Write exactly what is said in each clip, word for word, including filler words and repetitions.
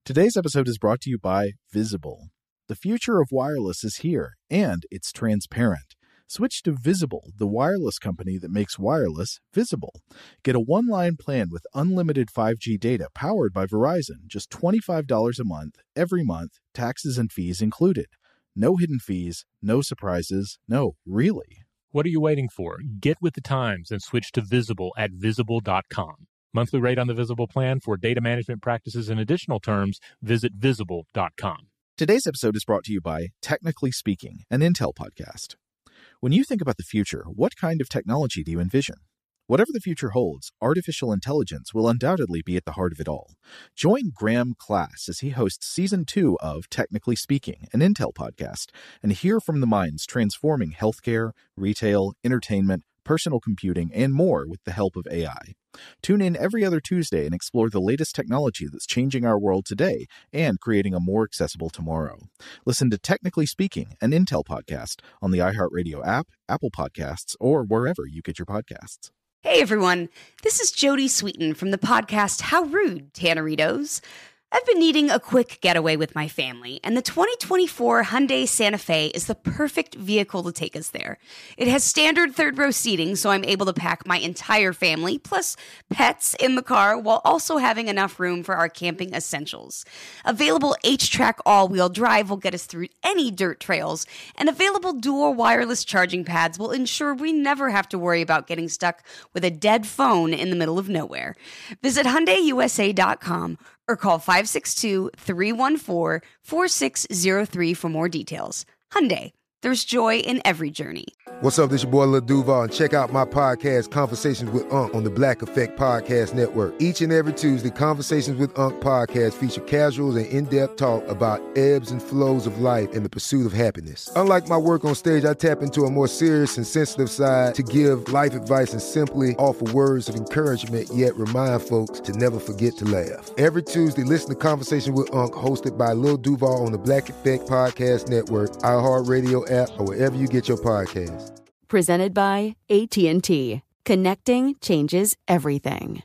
Today's episode is brought to you by Visible. The future of wireless is here, and it's transparent. Switch to Visible, the wireless company that makes wireless visible. Get a one-line plan with unlimited five G data powered by Verizon, just twenty-five dollars a month, every month, taxes and fees included. No hidden fees, no surprises, no, really. What are you waiting for? Get with the times and switch to Visible at visible dot com. Monthly rate on the Visible plan for data management practices and additional terms, visit visible dot com. Today's episode is brought to you by Technically Speaking, an Intel podcast. When you think about the future, what kind of technology do you envision? Whatever the future holds, artificial intelligence will undoubtedly be at the heart of it all. Join Graham Class as he hosts Season two of Technically Speaking, an Intel podcast, and hear from the minds transforming healthcare, retail, entertainment, personal computing, and more with the help of A I. Tune in every other Tuesday and explore the latest technology that's changing our world today and creating a more accessible tomorrow. Listen to Technically Speaking, an Intel podcast on the iHeartRadio app, Apple Podcasts, or wherever you get your podcasts. Hey everyone, this is Jodie Sweetin from the podcast How Rude, Tanneritos. I've been needing a quick getaway with my family, and the twenty twenty-four Hyundai Santa Fe is the perfect vehicle to take us there. It has standard third-row seating, so I'm able to pack my entire family, plus pets, in the car, while also having enough room for our camping essentials. Available H-Track all-wheel drive will get us through any dirt trails, and available dual wireless charging pads will ensure we never have to worry about getting stuck with a dead phone in the middle of nowhere. Visit Hyundai U S A dot com or call five six two, three one four, four six zero three for more details. Hyundai, there's joy in every journey. What's up, this your boy Lil Duval, and check out my podcast, Conversations with Unc, on the Black Effect Podcast Network. Each and every Tuesday, Conversations with Unc podcast feature casuals and in-depth talk about ebbs and flows of life and the pursuit of happiness. Unlike my work on stage, I tap into a more serious and sensitive side to give life advice and simply offer words of encouragement, yet remind folks to never forget to laugh. Every Tuesday, listen to Conversation with Unc, hosted by Lil Duval on the Black Effect Podcast Network, iHeartRadio app, or wherever you get your podcasts. Presented by A T and T. Connecting changes everything.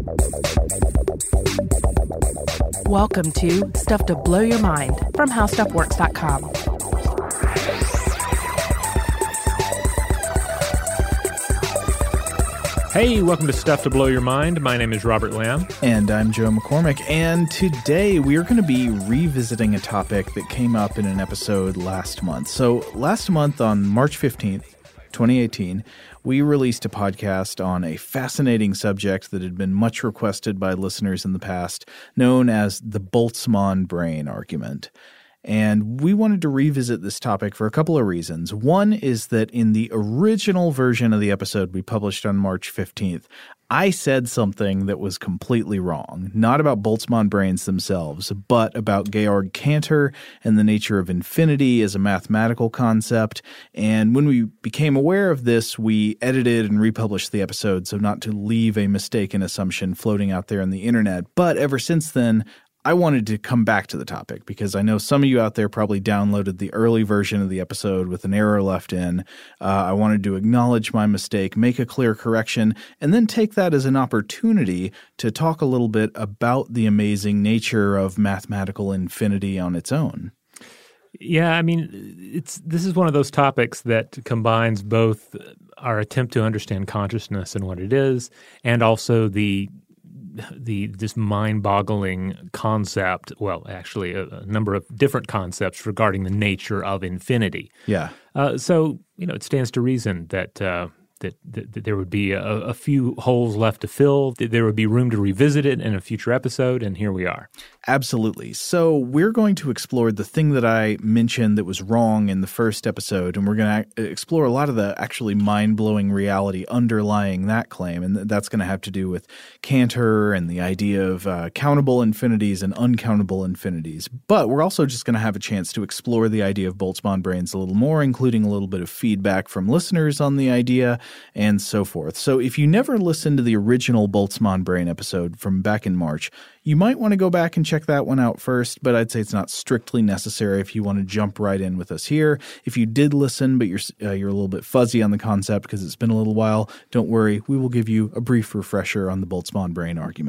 Welcome to Stuff to Blow Your Mind from how stuff works dot com. Hey, welcome to Stuff to Blow Your Mind. My name is Robert Lamb. And I'm Joe McCormick. And today we're going to be revisiting a topic that came up in an episode last month. So last month on March fifteenth, twenty eighteen, we released a podcast on a fascinating subject that had been much requested by listeners in the past, known as the Boltzmann brain argument. And we wanted to revisit this topic for a couple of reasons. One is that in the original version of the episode we published on March fifteenth, I said something that was completely wrong, not about Boltzmann brains themselves, but about Georg Cantor and the nature of infinity as a mathematical concept. And when we became aware of this, we edited and republished the episode so not to leave a mistaken assumption floating out there on the internet. But ever since then, I wanted to come back to the topic because I know some of you out there probably downloaded the early version of the episode with an error left in. Uh, I wanted to acknowledge my mistake, make a clear correction, and then take that as an opportunity to talk a little bit about the amazing nature of mathematical infinity on its own. Yeah, I mean, it's this is one of those topics that combines both our attempt to understand consciousness and what it is, and also the the this mind-boggling concept, well, actually a, a number of different concepts regarding the nature of infinity. Yeah. Uh, so, you know, it stands to reason that uh, that, that, that there would be a, a few holes left to fill, that there would be room to revisit it in a future episode, and here we are. Absolutely. So we're going to explore the thing that I mentioned that was wrong in the first episode, and we're going to explore a lot of the actually mind-blowing reality underlying that claim, and that's going to have to do with Cantor and the idea of uh, countable infinities and uncountable infinities. But we're also just going to have a chance to explore the idea of Boltzmann brains a little more, including a little bit of feedback from listeners on the idea and so forth. So if you never listened to the original Boltzmann brain episode from back in March, you might want to go back and check that one out first, but I'd say it's not strictly necessary if you want to jump right in with us here. If you did listen, but you're uh, you're a little bit fuzzy on the concept because it's been a little while, don't worry. We will give you a brief refresher on the Boltzmann brain argument.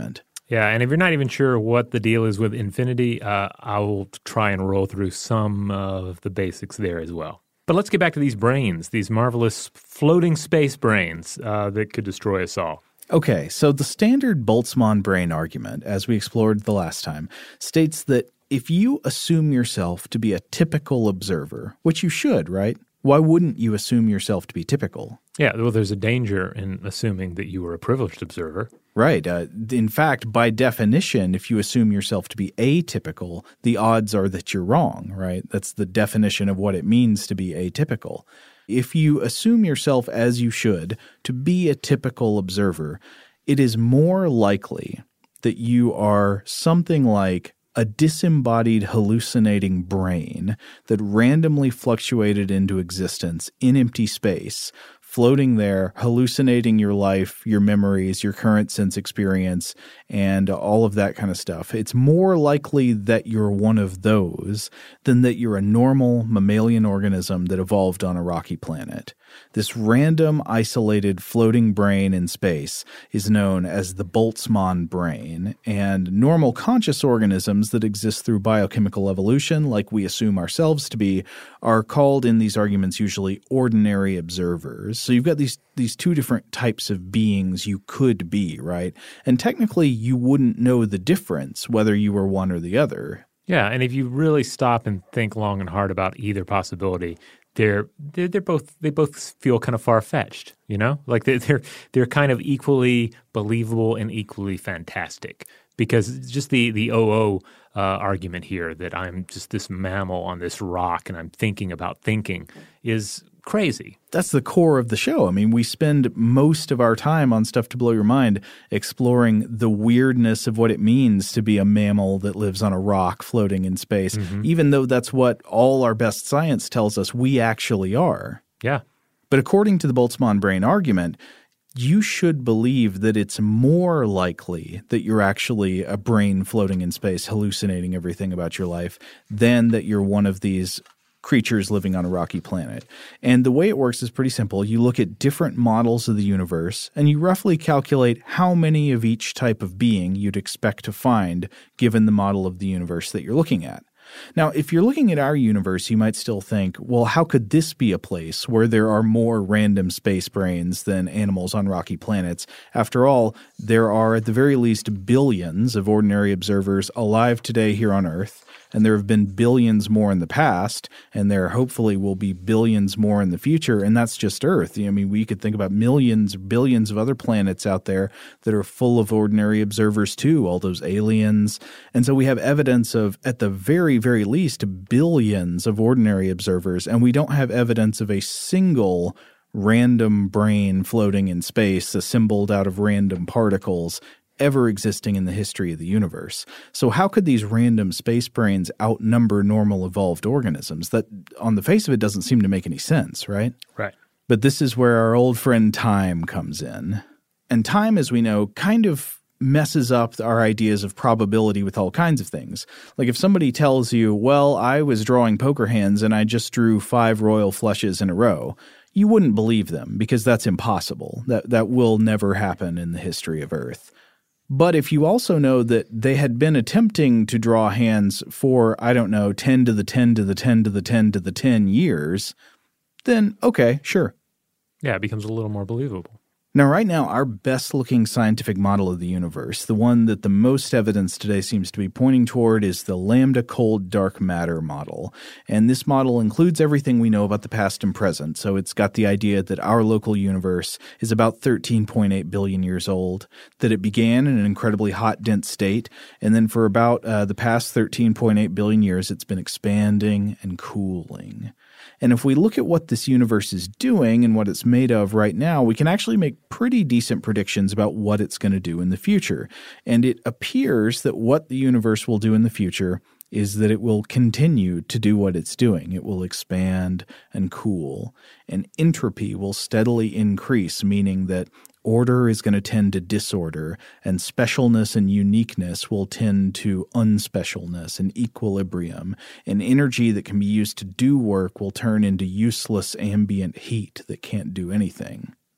Yeah, and if you're not even sure what the deal is with infinity, uh, I will try and roll through some of the basics there as well. But let's get back to these brains, these marvelous floating space brains uh, that could destroy us all. Okay, so the standard Boltzmann brain argument, as we explored the last time, states that if you assume yourself to be a typical observer, which you should, right? Why wouldn't you assume yourself to be typical? Yeah, well, there's a danger in assuming that you were a privileged observer. Right. Uh, in fact, by definition, if you assume yourself to be atypical, the odds are that you're wrong, right? That's the definition of what it means to be atypical. If you assume yourself, as you should, to be a typical observer, it is more likely that you are something like a disembodied hallucinating brain that randomly fluctuated into existence in empty space, floating there, hallucinating your life, your memories, your current sense experience, and all of that kind of stuff. It's more likely that you're one of those than that you're a normal mammalian organism that evolved on a rocky planet. This random, isolated, floating brain in space is known as the Boltzmann brain, and normal conscious organisms that exist through biochemical evolution, like we assume ourselves to be, are called in these arguments usually ordinary observers. So you've got these these two different types of beings you could be, right? And technically you wouldn't know the difference whether you were one or the other. Yeah, and if you really stop and think long and hard about either possibility, they're they're, they're both they both feel kind of far-fetched, you know? Like they're, they're they're kind of equally believable and equally fantastic. Because just the the O O uh, argument here that I'm just this mammal on this rock and I'm thinking about thinking is crazy. That's the core of the show. I mean, we spend most of our time on Stuff to Blow Your Mind exploring the weirdness of what it means to be a mammal that lives on a rock floating in space, mm-hmm. even though that's what all our best science tells us we actually are. Yeah. But according to the Boltzmann brain argument, you should believe that it's more likely that you're actually a brain floating in space hallucinating everything about your life than that you're one of these creatures living on a rocky planet. And the way it works is pretty simple. You look at different models of the universe and you roughly calculate how many of each type of being you'd expect to find given the model of the universe that you're looking at. Now, if you're looking at our universe, you might still think, well, how could this be a place where there are more random space brains than animals on rocky planets? After all, there are at the very least billions of ordinary observers alive today here on Earth, and there have been billions more in the past, and there hopefully will be billions more in the future, and that's just Earth. I mean, we could think about millions, billions of other planets out there that are full of ordinary observers too, all those aliens. And so we have evidence of, at the very, very least, billions of ordinary observers, and we don't have evidence of a single random brain floating in space assembled out of random particles ever existing in the history of the universe. So how could these random space brains outnumber normal evolved organisms? That, on the face of it, doesn't seem to make any sense, right? Right. But this is where our old friend time comes in. And time, as we know, kind of messes up our ideas of probability with all kinds of things. Like if somebody tells you, well, I was drawing poker hands and I just drew five royal flushes in a row, you wouldn't believe them because that's impossible. That that will never happen in the history of Earth. But if you also know that they had been attempting to draw hands for, I don't know, ten to the ten to the ten to the ten to the ten years, then okay, sure. Yeah, it becomes a little more believable. Now, right now, our best-looking scientific model of the universe, the one that the most evidence today seems to be pointing toward, is the lambda cold dark matter model. And this model includes everything we know about the past and present. So it's got the idea that our local universe is about thirteen point eight billion years old, that it began in an incredibly hot, dense state, and then for about uh, the past thirteen point eight billion years, it's been expanding and cooling. And if we look at what this universe is doing and what it's made of right now, we can actually make pretty decent predictions about what it's going to do in the future. And it appears that what the universe will do in the future is that it will continue to do what it's doing. It will expand and cool, and entropy will steadily increase, meaning that order is going to tend to disorder, and specialness and uniqueness will tend to unspecialness and equilibrium, and energy that can be used to do work will turn into useless ambient heat that can't do anything.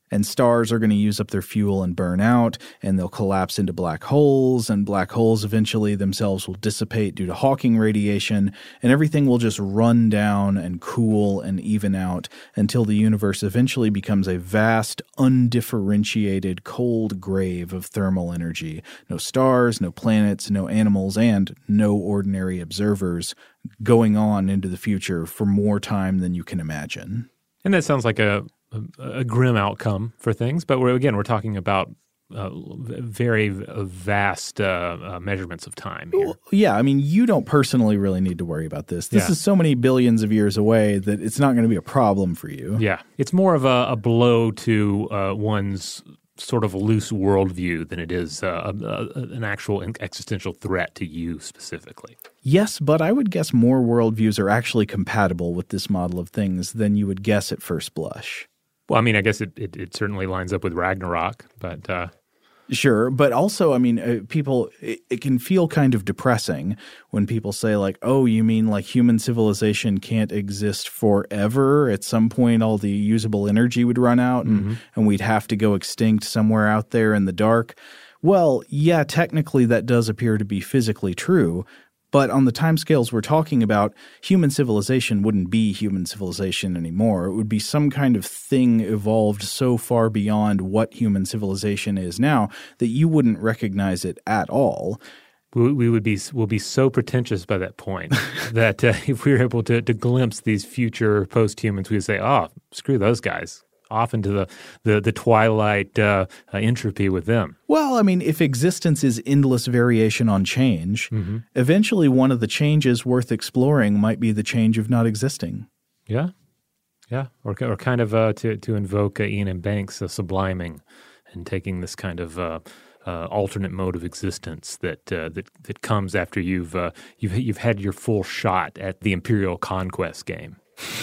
And stars are going to use up their fuel and burn out, and they'll collapse into black holes, and black holes eventually themselves will dissipate due to Hawking radiation, and everything will just run down and cool and even out until the universe eventually becomes a vast, undifferentiated, cold grave of thermal energy. No stars, no planets, no animals, and no ordinary observers going on into the future for more time than you can imagine. And that sounds like a a grim outcome for things, but we're, again, we're talking about uh, very vast uh, uh, measurements of time here. Well, yeah, I mean, you don't personally really need to worry about this. This yeah. is so many billions of years away that it's not going to be a problem for you. Yeah, it's more of a, a blow to uh, one's sort of loose worldview than it is uh, a, a, an actual existential threat to you specifically. Yes, but I would guess more worldviews are actually compatible with this model of things than you would guess at first blush. Well, I mean, I guess it, it, it certainly lines up with Ragnarok, but uh, sure. But also, I mean, uh, people, it, it can feel kind of depressing when people say like, oh, you mean like human civilization can't exist forever? At some point, all the usable energy would run out and, mm-hmm. and we'd have to go extinct somewhere out there in the dark. Well, yeah, technically that does appear to be physically true. But on the timescales we're talking about, human civilization wouldn't be human civilization anymore. It would be some kind of thing evolved so far beyond what human civilization is now that you wouldn't recognize it at all. We, we would be we'll be so pretentious by that point that uh, if we were able to, to glimpse these future post-humans, we'd say, oh, screw those guys. Off into the, the, the twilight uh, uh, entropy with them. Well, I mean, if existence is endless variation on change, mm-hmm. eventually one of the changes worth exploring might be the change of not existing. Yeah, yeah, or or kind of uh, to to invoke uh, Ian M. Banks' uh, subliming and taking this kind of uh, uh, alternate mode of existence that uh, that that comes after you've uh, you've you've had your full shot at the Imperial Conquest game.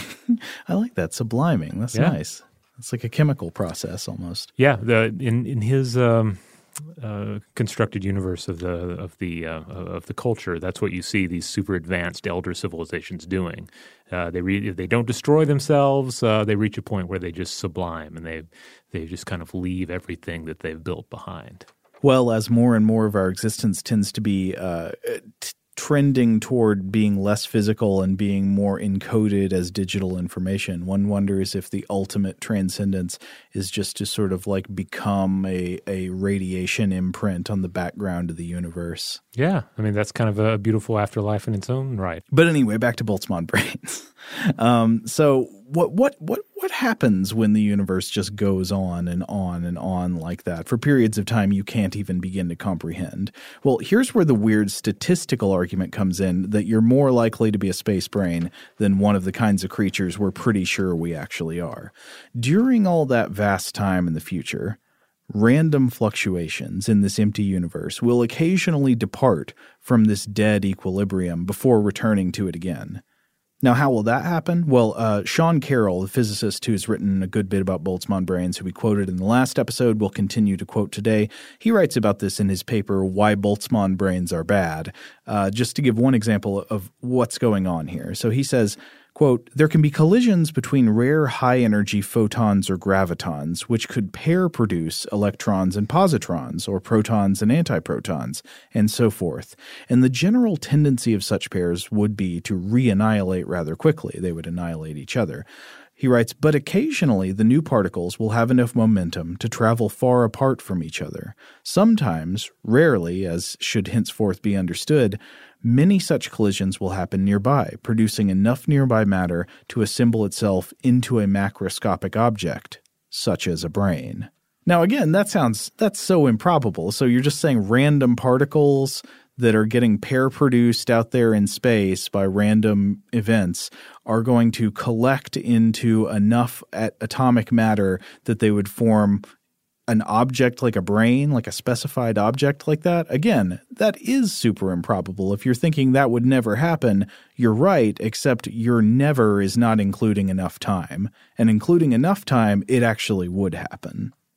I like that, subliming. That's yeah. nice. It's like a chemical process almost. Yeah, the in in his um, uh, constructed universe of the of the uh, of the culture, that's what you see these super advanced elder civilizations doing. Uh, they re- if they don't destroy themselves, uh, they reach a point where they just sublime and they they just kind of leave everything that they've built behind. Well, as more and more of our existence tends to be uh, t- trending toward being less physical and being more encoded as digital information, one wonders if the ultimate transcendence is just to sort of like become a, a radiation imprint on the background of the universe. Yeah. I mean, that's kind of a beautiful afterlife in its own right. But anyway, back to Boltzmann brains. um, so what what what what happens when the universe just goes on and on and on like that for periods of time you can't even begin to comprehend? Well, here's where the weird statistical argument comes in that you're more likely to be a space brain than one of the kinds of creatures we're pretty sure we actually are. During all that vast time in the future, random fluctuations in this empty universe will occasionally depart from this dead equilibrium before returning to it again. Now, how will that happen? Well, uh, Sean Carroll, the physicist who's written a good bit about Boltzmann brains, who we quoted in the last episode, will continue to quote today. He writes about this in his paper, Why Boltzmann Brains Are Bad, uh, just to give one example of what's going on here. So he says, quote, there can be collisions between rare high-energy photons or gravitons, which could pair produce electrons and positrons, or protons and antiprotons, and so forth. And the general tendency of such pairs would be to re-annihilate rather quickly. They would annihilate each other. He writes, but occasionally the new particles will have enough momentum to travel far apart from each other. Sometimes, rarely, as should henceforth be understood, many such collisions will happen nearby, producing enough nearby matter to assemble itself into a macroscopic object, such as a brain. Now, again, that sounds that's so improbable. So you're just saying random particles that are getting pair-produced out there in space by random events are going to collect into enough at atomic matter that they would form an object like a brain, like a specified object like that. Again, that is super improbable. If you're thinking that would never happen, you're right, except your never is not including enough time. And including enough time, it actually would happen.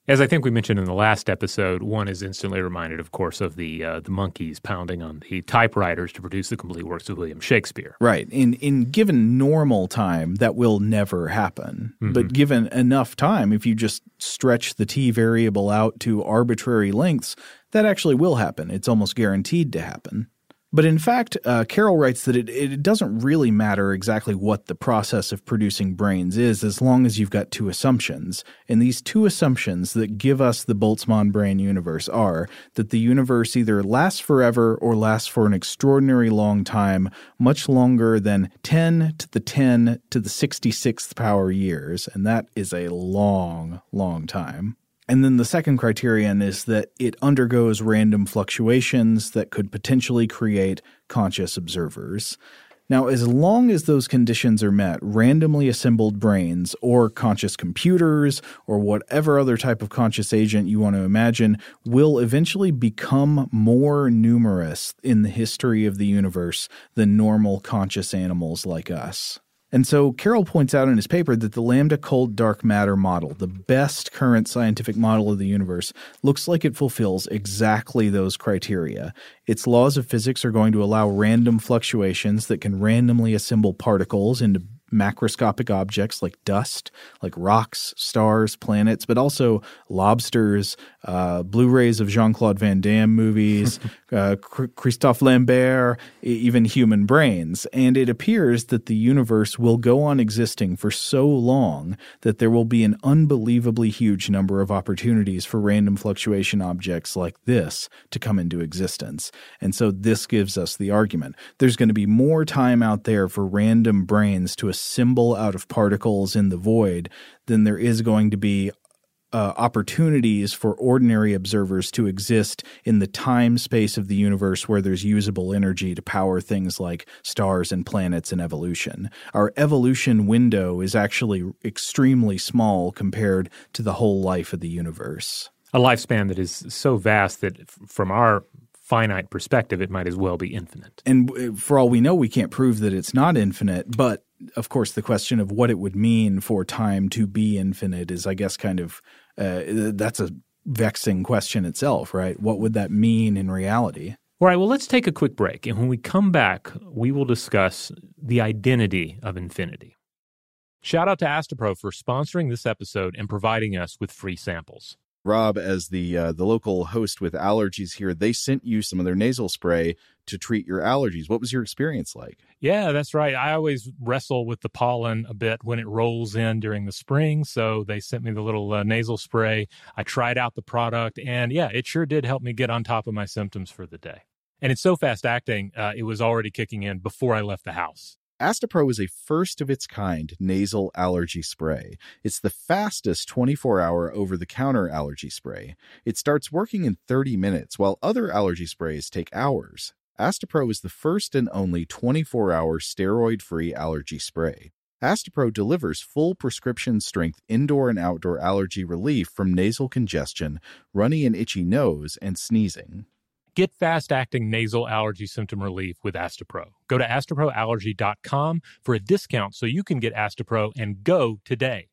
As I think we mentioned in the last episode, one is instantly reminded, of course, of the uh, the monkeys pounding on the typewriters to produce the complete works of William Shakespeare. Right. In in given normal time, that will never happen. Mm-hmm. But given enough time, if you just stretch the t variable out to arbitrary lengths, that actually will happen. It's almost guaranteed to happen. But in fact, uh, Carroll writes that it, it doesn't really matter exactly what the process of producing brains is as long as you've got two assumptions. And these two assumptions that give us the Boltzmann brain universe are that the universe either lasts forever or lasts for an extraordinary long time, much longer than ten to the ten to the sixty-sixth power years. And that is a long, long time. And then the second criterion is that it undergoes random fluctuations that could potentially create conscious observers. Now, as long as those conditions are met, randomly assembled brains or conscious computers or whatever other type of conscious agent you want to imagine will eventually become more numerous in the history of the universe than normal conscious animals like us. And so Carroll points out in his paper that the lambda cold dark matter model, the best current scientific model of the universe, looks like it fulfills exactly those criteria. Its laws of physics are going to allow random fluctuations that can randomly assemble particles into macroscopic objects like dust, like rocks, stars, planets, but also lobsters, uh, Blu-rays of Jean-Claude Van Damme movies, uh, Christophe Lambert, even human brains. And it appears that the universe will go on existing for so long that there will be an unbelievably huge number of opportunities for random fluctuation objects like this to come into existence. And so this gives us the argument. There's going to be more time out there for random brains to assemble out of particles in the void than there is going to be uh, opportunities for ordinary observers to exist in the time space of the universe where there's usable energy to power things like stars and planets and evolution. Our evolution window is actually extremely small compared to the whole life of the universe. A lifespan that is so vast that f- from our finite perspective, it might as well be infinite. And for all we know, we can't prove that it's not infinite, but of course, the question of what it would mean for time to be infinite is, I guess, kind of uh, that's a vexing question itself, right? What would that mean in reality? All right, well, let's take a quick break. And when we come back, we will discuss the identity of infinity. Shout out to Astepro for sponsoring this episode and providing us with free samples. Rob, as the uh, the local host with allergies here, they sent you some of their nasal spray to treat your allergies. What was your experience like? Yeah, that's right. I always wrestle with the pollen a bit when it rolls in during the spring, so they sent me the little uh, nasal spray. I tried out the product, and yeah, it sure did help me get on top of my symptoms for the day. And it's so fast-acting, uh, it was already kicking in before I left the house. Astepro is a first-of-its-kind nasal allergy spray. It's the fastest twenty-four hour over-the-counter allergy spray. It starts working in thirty minutes, while other allergy sprays take hours. Astepro is the first and only twenty-four hour steroid-free allergy spray. Astepro delivers full prescription-strength indoor and outdoor allergy relief from nasal congestion, runny and itchy nose, and sneezing. Get fast-acting nasal allergy symptom relief with Astepro. Go to astepro allergy dot com for a discount so you can get Astepro and go today.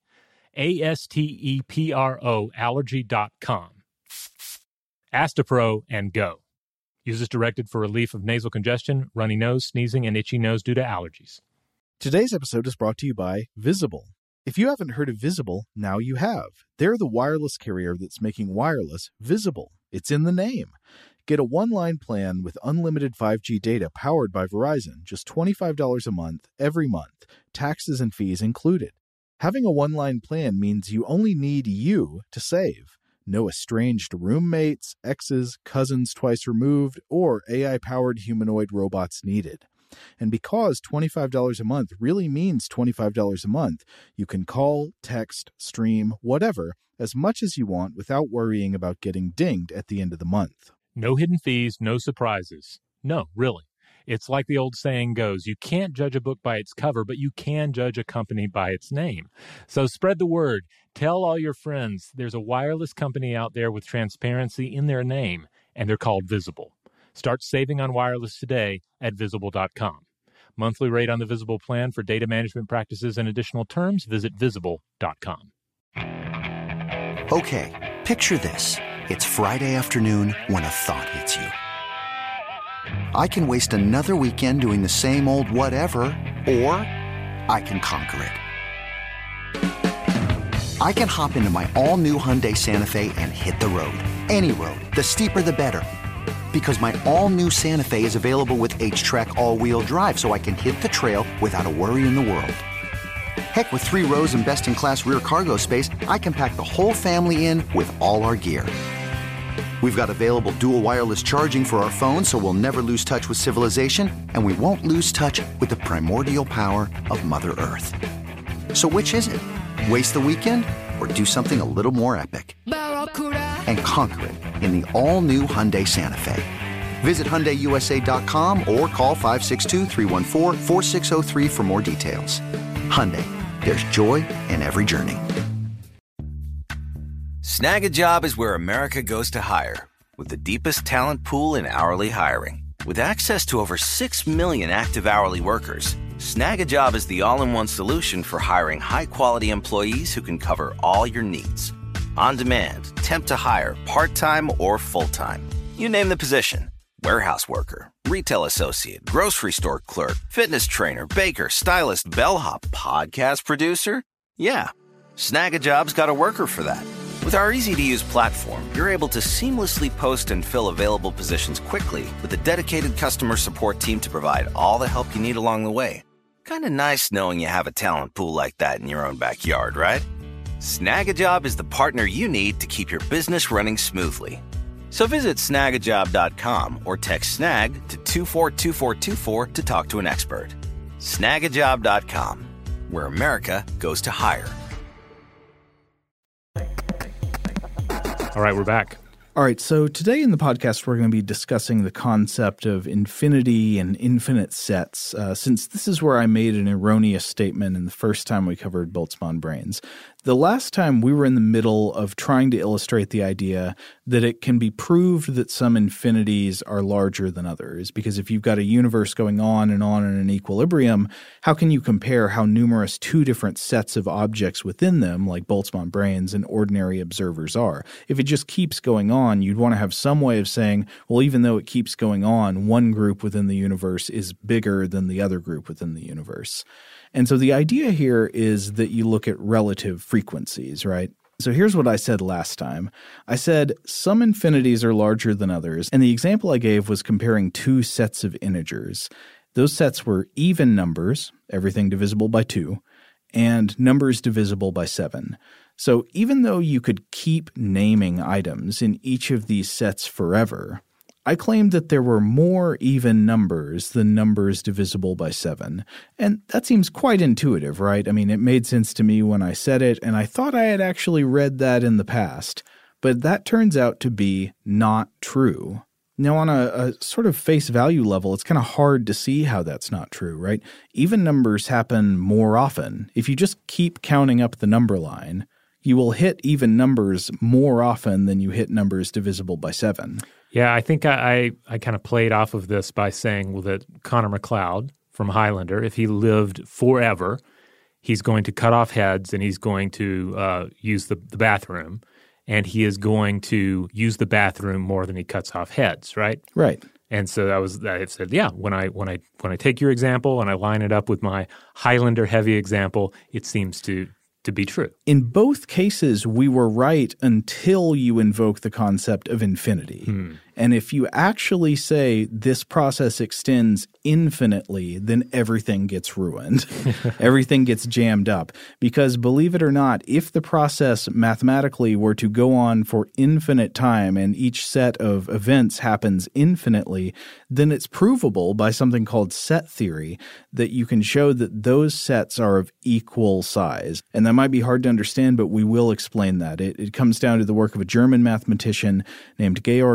A S T E P R O allergy dot com. Astepro and go. Use as directed for relief of nasal congestion, runny nose, sneezing, and itchy nose due to allergies. Today's episode is brought to you by Visible. If you haven't heard of Visible, now you have. They're the wireless carrier that's making wireless visible. It's in the name. Get a one-line plan with unlimited five G data powered by Verizon, just twenty-five dollars a month, every month, taxes and fees included. Having a one-line plan means you only need you to save. No estranged roommates, exes, cousins twice removed, or A I-powered humanoid robots needed. And because twenty-five dollars a month really means twenty-five dollars a month, you can call, text, stream, whatever, as much as you want without worrying about getting dinged at the end of the month. No hidden fees, no surprises. No, really. It's like the old saying goes, you can't judge a book by its cover, but you can judge a company by its name. So spread the word. Tell all your friends there's a wireless company out there with transparency in their name, and they're called Visible. Start saving on wireless today at visible dot com. Monthly rate on the Visible plan for data management practices and additional terms, visit visible dot com. Okay, Picture this. It's Friday afternoon when a thought hits you. I can waste another weekend doing the same old whatever, or I can conquer it. I can hop into my all-new Hyundai Santa Fe and hit the road. Any road. The steeper, the better. Because my all-new Santa Fe is available with H-Track all-wheel drive, so I can hit the trail without a worry in the world. Heck, with three rows and best-in-class rear cargo space, I can pack the whole family in with all our gear. We've got available dual wireless charging for our phones, so we'll never lose touch with civilization, and we won't lose touch with the primordial power of Mother Earth. So which is it? Waste the weekend or do something a little more epic? And conquer it in the all-new Hyundai Santa Fe. Visit Hyundai U S A dot com or call five six two, three one four, four six zero three for more details. Hyundai, there's joy in every journey. Snag a Job is where America goes to hire, with the deepest talent pool in hourly hiring. With access to over six million active hourly workers, Snag a Job is the all-in-one solution for hiring high-quality employees who can cover all your needs. On demand, temp to hire, part-time or full-time. You name the position. Warehouse worker, retail associate, grocery store clerk, fitness trainer, baker, stylist, bellhop, podcast producer. Yeah, Snag a Job's got a worker for that. With our easy-to-use platform, you're able to seamlessly post and fill available positions quickly with a dedicated customer support team to provide all the help you need along the way. Kind of nice knowing you have a talent pool like that in your own backyard, right? Snag a Job is the partner you need to keep your business running smoothly. So visit snag a job dot com or text snag to two four two four two four to talk to an expert. snag a job dot com, where America goes to hire. All right, we're back. All right, so today in the podcast, we're going to be discussing the concept of infinity and infinite sets, uh, since this is where I made an erroneous statement in the first time we covered Boltzmann brains. The last time we were in the middle of trying to illustrate the idea that it can be proved that some infinities are larger than others, because if you've got a universe going on and on in an equilibrium, how can you compare how numerous two different sets of objects within them, like Boltzmann brains and ordinary observers, are? If it just keeps going on, you'd want to have some way of saying, well, even though it keeps going on, one group within the universe is bigger than the other group within the universe. And so the idea here is that you look at relative frequencies, right? So here's what I said last time. I said some infinities are larger than others, and the example I gave was comparing two sets of integers. Those sets were even numbers, everything divisible by two, and numbers divisible by seven. So even though you could keep naming items in each of these sets forever, I claimed that there were more even numbers than numbers divisible by seven. And that seems quite intuitive, right? I mean, it made sense to me when I said it, and I thought I had actually read that in the past. But that turns out to be not true. Now, on a, a sort of face value level, it's kind of hard to see how that's not true, right? Even numbers happen more often. If you just keep counting up the number line, you will hit even numbers more often than you hit numbers divisible by seven. Yeah, I think I, I, I kind of played off of this by saying well, that Connor McLeod from Highlander, if he lived forever, he's going to cut off heads and he's going to uh, use the, the bathroom, and he is going to use the bathroom more than he cuts off heads, right? Right. And so I was I said, yeah, when I when I when I take your example and I line it up with my Highlander heavy example, it seems to to be true. In both cases, we were right until you invoke the concept of infinity. Hmm. And if you actually say this process extends infinitely, then everything gets ruined. Everything gets jammed up. Because believe it or not, if the process mathematically were to go on for infinite time and each set of events happens infinitely, then it's provable by something called set theory that you can show that those sets are of equal size. And that might be hard to understand, but we will explain that. It, it comes down to the work of a German mathematician named Georg Cantor.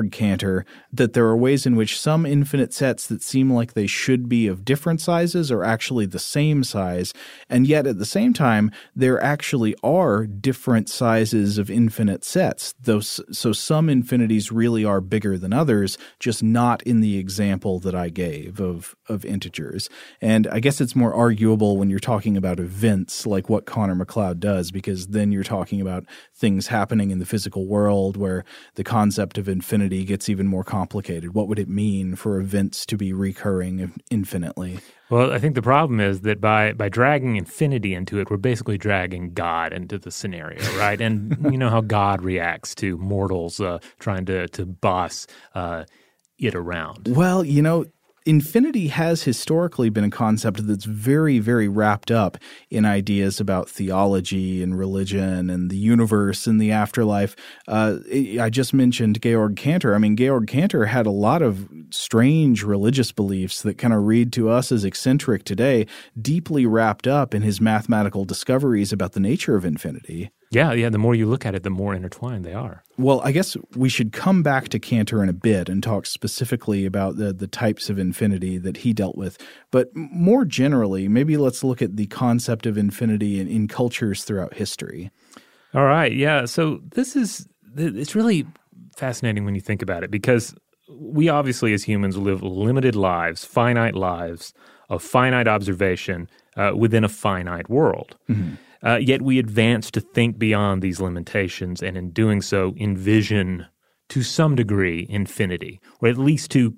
Cantor that there are ways in which some infinite sets that seem like they should be of different sizes are actually the same size, and yet at the same time, there actually are different sizes of infinite sets. Those, so some infinities really are bigger than others, just not in the example that I gave of, of integers. And I guess it's more arguable when you're talking about events like what Connor McLeod does, because then you're talking about things happening in the physical world where the concept of infinity gets even more complicated. What would it mean for events to be recurring infinitely? Well, I think the problem is that by, by dragging infinity into it, we're basically dragging God into the scenario, right? And you know how God reacts to mortals uh, trying to, to boss uh, it around. Well, you know, infinity has historically been a concept that's very, very wrapped up in ideas about theology and religion and the universe and the afterlife. Uh, I just mentioned Georg Cantor. I mean, Georg Cantor had a lot of strange religious beliefs that kind of read to us as eccentric today, deeply wrapped up in his mathematical discoveries about the nature of infinity. Yeah, yeah. The more you look at it, the more intertwined they are. Well, I guess we should come back to Cantor in a bit and talk specifically about the, the types of infinity that he dealt with. But more generally, maybe let's look at the concept of infinity in, in cultures throughout history. All right. Yeah. So this is – it's really fascinating when you think about it, because we obviously as humans live limited lives, finite lives of finite observation uh, within a finite world. Mm-hmm. Uh, yet we advance to think beyond these limitations, and in doing so envision to some degree infinity, or at least to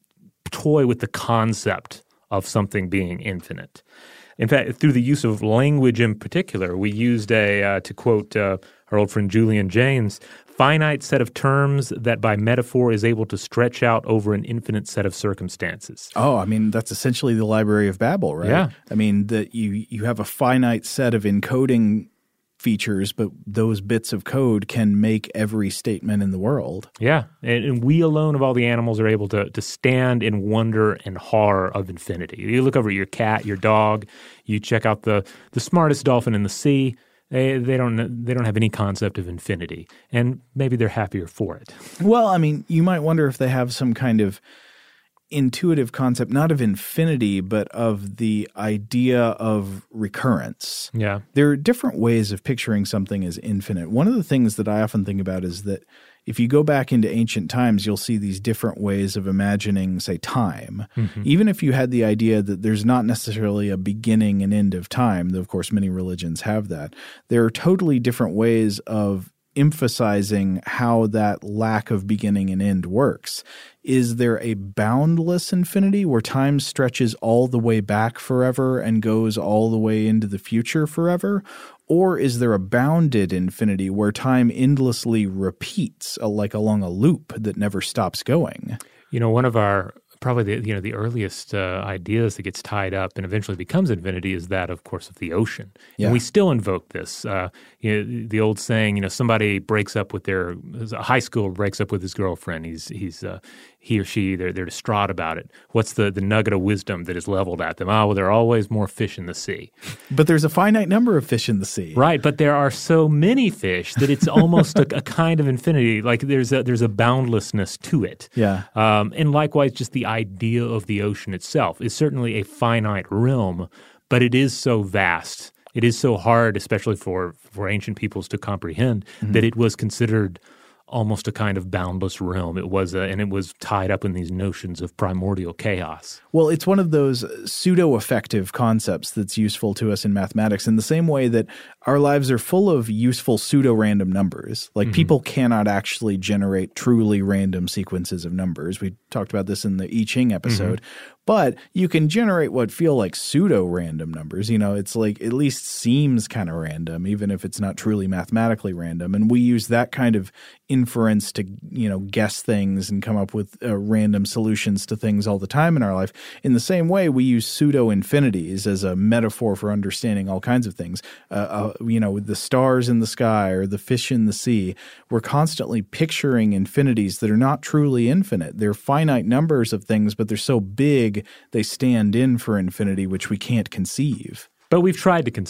toy with the concept of something being infinite. In fact, through the use of language in particular, we used a, uh, to quote uh, our old friend Julian Jaynes, finite set of terms that by metaphor is able to stretch out over an infinite set of circumstances. Oh, I mean, that's essentially the Library of Babel, right? Yeah. I mean, that you, you have a finite set of encoding features, but those bits of code can make every statement in the world. Yeah, and, and we alone of all the animals are able to to stand in wonder and horror of infinity. You look over at your cat, your dog, you check out the, the smartest dolphin in the sea, They they don't they don't have any concept of infinity, and maybe they're happier for it. Well, I mean, you might wonder if they have some kind of intuitive concept, not of infinity, but of the idea of recurrence. Yeah. There are different ways of picturing something as infinite. One of the things that I often think about is that if you go back into ancient times, you'll see these different ways of imagining, say, time. Mm-hmm. Even if you had the idea that there's not necessarily a beginning and end of time, though of course many religions have that, there are totally different ways of emphasizing how that lack of beginning and end works. Is there a boundless infinity where time stretches all the way back forever and goes all the way into the future forever? Or is there a bounded infinity where time endlessly repeats, uh, like along a loop that never stops going? You know, one of our probably the you know the earliest uh, ideas that gets tied up and eventually becomes infinity is that, of course, of the ocean. Yeah. And we still invoke this. Uh, you know, the old saying, you know, somebody breaks up with their a high schooler breaks up with his girlfriend. He's he's uh, he or she they're they're distraught about it. What's the the nugget of wisdom that is leveled at them? Oh, well, there are always more fish in the sea. But there's a finite number of fish in the sea, right? But there are so many fish that it's almost a, a kind of infinity. Like there's a there's a boundlessness to it. Yeah. Um, and likewise, just the idea of the ocean itself is certainly a finite realm, but it is so vast. It is so hard, especially for, for ancient peoples to comprehend, mm-hmm. that it was considered almost a kind of boundless realm. It was, a, and it was tied up in these notions of primordial chaos. Well, it's one of those pseudo-effective concepts that's useful to us in mathematics in the same way that our lives are full of useful pseudo-random numbers. Like mm-hmm. people cannot actually generate truly random sequences of numbers. We talked about this in the I Ching episode. Mm-hmm. But you can generate what feel like pseudo-random numbers. You know, it's like at least seems kind of random, even if it's not truly mathematically random. And we use that kind of inference to, you know, guess things and come up with uh, random solutions to things all the time in our life. In the same way, we use pseudo-infinities as a metaphor for understanding all kinds of things. Uh, uh, you know, with the stars in the sky or the fish in the sea, we're constantly picturing infinities that are not truly infinite. They're finite numbers of things, but they're so big they stand in for infinity, which we can't conceive. But we've tried to conceive.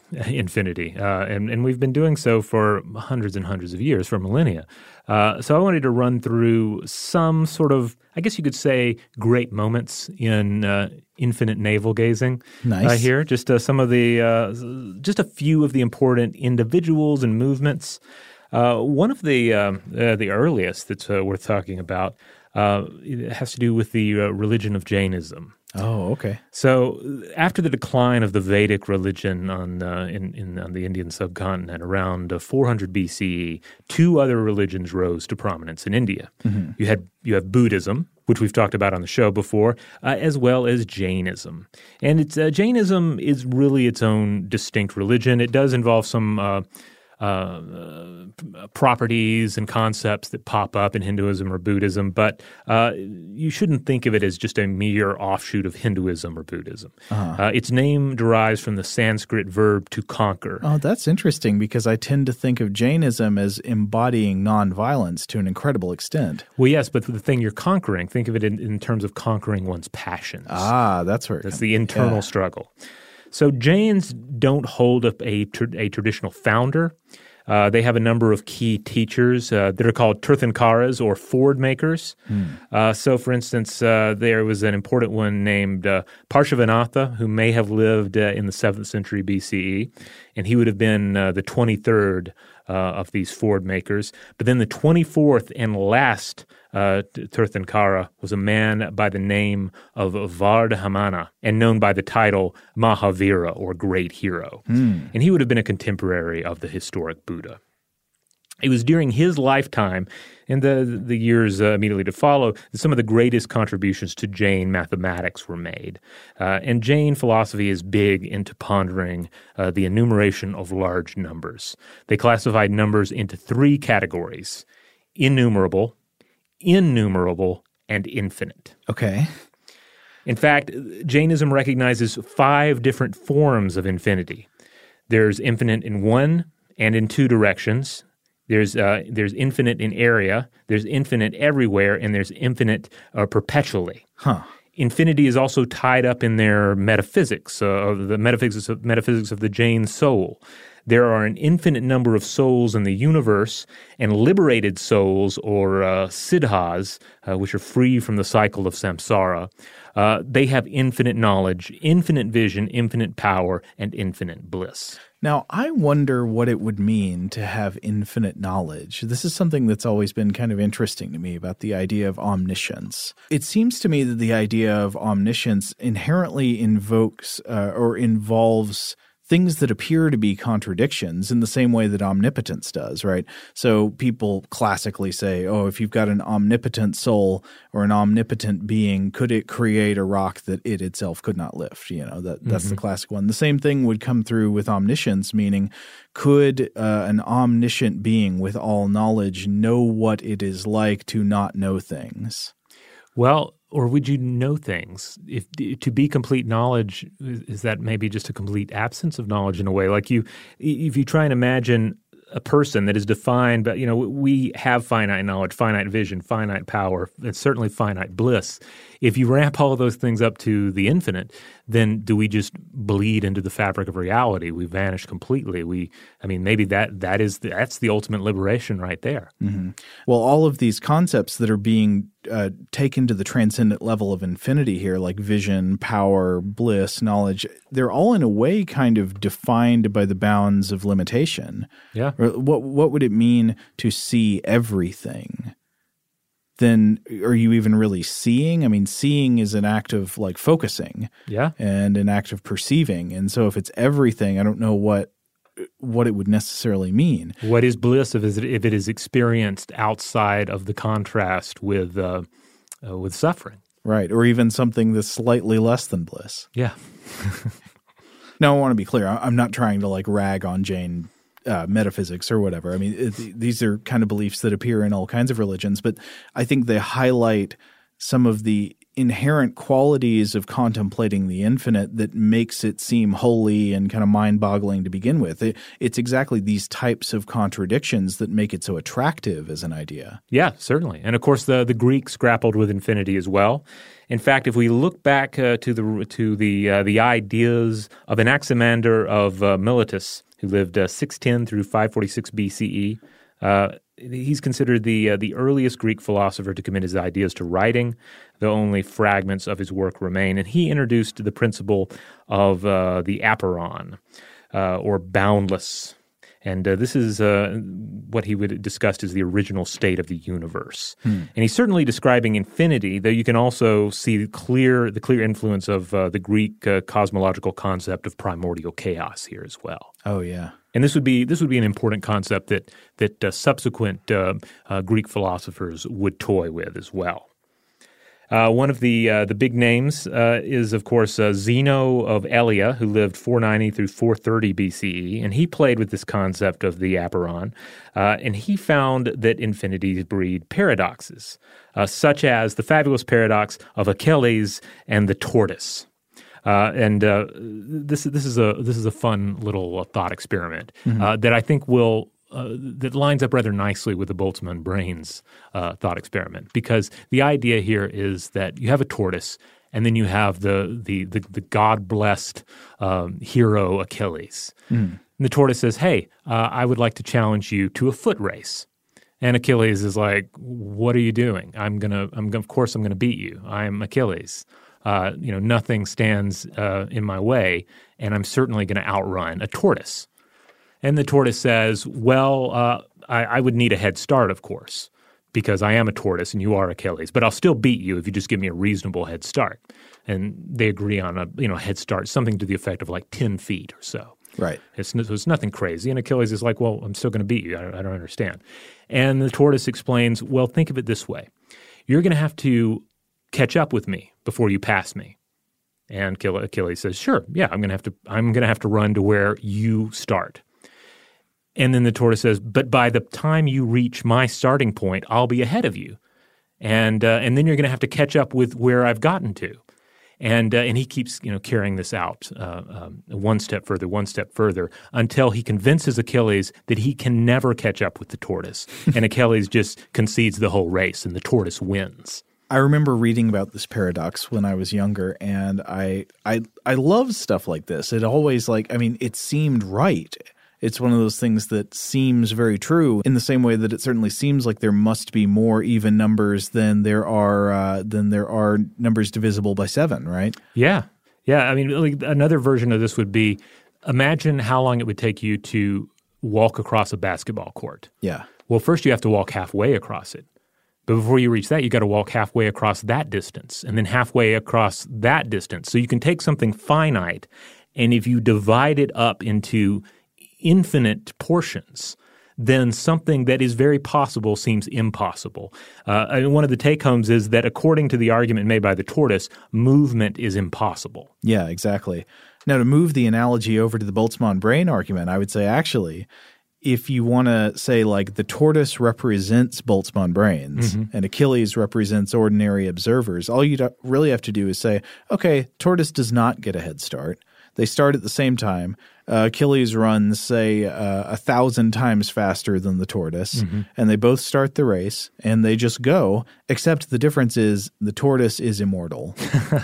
infinity, uh, and, and we've been doing so for hundreds and hundreds of years, for millennia. Uh, so I wanted to run through some sort of, I guess you could say, great moments in uh, infinite navel gazing. Nice. Uh, here, just uh, some of the, uh, just a few of the important individuals and movements. Uh, one of the um, uh, the earliest that's uh, worth talking about uh, it has to do with the uh, religion of Jainism. Oh, okay. So after the decline of the Vedic religion on uh, in, in on the Indian subcontinent around uh, four hundred B C E, two other religions rose to prominence in India. Mm-hmm. You had you have Buddhism, which we've talked about on the show before, uh, as well as Jainism. And it's uh, Jainism is really its own distinct religion. It does involve some uh, Uh, uh, properties and concepts that pop up in Hinduism or Buddhism, but uh, you shouldn't think of it as just a mere offshoot of Hinduism or Buddhism. Uh-huh. Uh, its name derives from the Sanskrit verb to conquer. Oh, that's interesting because I tend to think of Jainism as embodying nonviolence to an incredible extent. Well, yes, but the thing you're conquering, think of it in, in terms of conquering one's passions. Ah, that's where it That's comes. the internal yeah. struggle. So Jains don't hold up a, a traditional founder. Uh, they have a number of key teachers uh, that are called Tirthankaras or Ford makers. Mm. Uh, so, for instance, uh, there was an important one named uh, Parshavanatha, who may have lived uh, in the seventh century B C E, and he would have been uh, the twenty-third uh, of these Ford makers. But then the twenty-fourth and last uh, Tirthankara was a man by the name of Vardhamana and known by the title Mahavira, or Great Hero. Mm. And he would have been a contemporary of the historic Buddha. It was during his lifetime and the the years uh, immediately to follow that some of the greatest contributions to Jain mathematics were made. Uh, and Jain philosophy is big into pondering uh, the enumeration of large numbers. They classified numbers into three categories: innumerable, innumerable, and infinite. Okay. In fact, Jainism recognizes five different forms of infinity. There's infinite in one and in two directions. There's uh, there's infinite in area, there's infinite everywhere, and there's infinite uh, perpetually. Huh. Infinity is also tied up in their metaphysics, uh, the metaphysics of, metaphysics of the Jain soul. There are an infinite number of souls in the universe, and liberated souls, or uh, siddhas, uh, which are free from the cycle of samsara, uh, they have infinite knowledge, infinite vision, infinite power, and infinite bliss. Now, I wonder what it would mean to have infinite knowledge. This is something that's always been kind of interesting to me about the idea of omniscience. It seems to me that the idea of omniscience inherently invokes uh, or involves things that appear to be contradictions in the same way that omnipotence does, right? So people classically say, oh, if you've got an omnipotent soul or an omnipotent being, could it create a rock that it itself could not lift? You know, that that's mm-hmm. the classic one. The same thing would come through with omniscience, meaning could uh, an omniscient being with all knowledge know what it is like to not know things? Well, or would you know things? If to be complete knowledge, is that maybe just a complete absence of knowledge in a way? Like you, if you try and imagine a person that is defined, but you know, we have finite knowledge, finite vision, finite power, and certainly finite bliss. If you ramp all of those things up to the infinite, then do we just bleed into the fabric of reality? We vanish completely. We, I mean, maybe that that is the, that's the ultimate liberation right there. Mm-hmm. Well, all of these concepts that are being uh, taken to the transcendent level of infinity here, like vision, power, bliss, knowledge, they're all in a way kind of defined by the bounds of limitation. Yeah. Or what what would it mean to see everything? Then are you even really seeing? I mean, seeing is an act of like focusing, yeah, and an act of perceiving. And so if it's everything, I don't know what what it would necessarily mean. What is bliss if it, if it is experienced outside of the contrast with uh, uh, with suffering, right? Or even something that's slightly less than bliss. Yeah. Now, I want to be clear. I'm not trying to like rag on Jain Uh, metaphysics or whatever. I mean, it, these are kind of beliefs that appear in all kinds of religions, but I think they highlight some of the inherent qualities of contemplating the infinite that makes it seem holy and kind of mind-boggling to begin with. It, it's exactly these types of contradictions that make it so attractive as an idea. Yeah, certainly. And of course, the, the Greeks grappled with infinity as well. In fact, if we look back uh, to the to the uh, the ideas of Anaximander of uh, Miletus, who lived uh, six ten through five forty-six B C E, uh, he's considered the uh, the earliest Greek philosopher to commit his ideas to writing, though only fragments of his work remain. And he introduced the principle of uh, the aporon, uh, or boundless. And uh, this is uh, what he would discussed as the original state of the universe. Hmm. And he's certainly describing infinity, though you can also see clear the clear influence of uh, the Greek uh, cosmological concept of primordial chaos here as well. Oh, yeah. And this would be this would be an important concept that that uh, subsequent uh, uh, Greek philosophers would toy with as well. Uh, one of the uh, the big names uh, is, of course, uh, Zeno of Elea, who lived four ninety through four thirty B C E, and he played with this concept of the aporon, uh, and he found that infinities breed paradoxes, uh, such as the fabulous paradox of Achilles and the tortoise. Uh, and uh, this this is a this is a fun little thought experiment mm-hmm. uh, that I think will. Uh, that lines up rather nicely with the Boltzmann brains uh, thought experiment, because the idea here is that you have a tortoise and then you have the the the, the God-blessed um, hero Achilles. Mm. And the tortoise says, hey, uh, I would like to challenge you to a foot race. And Achilles is like, what are you doing? I'm gonna, I'm gonna, of course I'm going to beat you. I'm Achilles. Uh, you know, nothing stands uh, in my way, and I'm certainly going to outrun a tortoise. And the tortoise says, well, uh, I, I would need a head start, of course, because I am a tortoise and you are Achilles, but I'll still beat you if you just give me a reasonable head start. And they agree on a you know head start, something to the effect of like ten feet or so. Right. It's, it's nothing crazy. And Achilles is like, well, I'm still going to beat you. I don't, I don't understand. And the tortoise explains, well, think of it this way. You're going to have to catch up with me before you pass me. And Achilles says, sure, yeah, I'm going to have to I'm going to have to run to where you start. And then the tortoise says, but by the time you reach my starting point, I'll be ahead of you. And uh, and then you're going to have to catch up with where I've gotten to. And uh, and he keeps you know carrying this out uh, um, one step further, one step further, until he convinces Achilles that he can never catch up with the tortoise. And Achilles just concedes the whole race, and the tortoise wins. I remember reading about this paradox when I was younger, and I I I love stuff like this. It always like I mean, it seemed right. It's one of those things that seems very true in the same way that it certainly seems like there must be more even numbers than there are uh, than there are numbers divisible by seven, right? Yeah. Yeah. I mean, like, another version of this would be, imagine how long it would take you to walk across a basketball court. Yeah. Well, first you have to walk halfway across it. But before you reach that, you got to walk halfway across that distance and then halfway across that distance. So you can take something finite, and if you divide it up into infinite portions, then something that is very possible seems impossible. Uh, I mean, one of the take-homes is that according to the argument made by the tortoise, movement is impossible. Yeah, exactly. Now, to move the analogy over to the Boltzmann brain argument, I would say actually, if you want to say like the tortoise represents Boltzmann brains mm-hmm. and Achilles represents ordinary observers, all you really have to do is say, okay, tortoise does not get a head start. They start at the same time. Uh, Achilles runs, say, uh, a thousand times faster than the tortoise, mm-hmm. and they both start the race, and they just go, except the difference is the tortoise is immortal.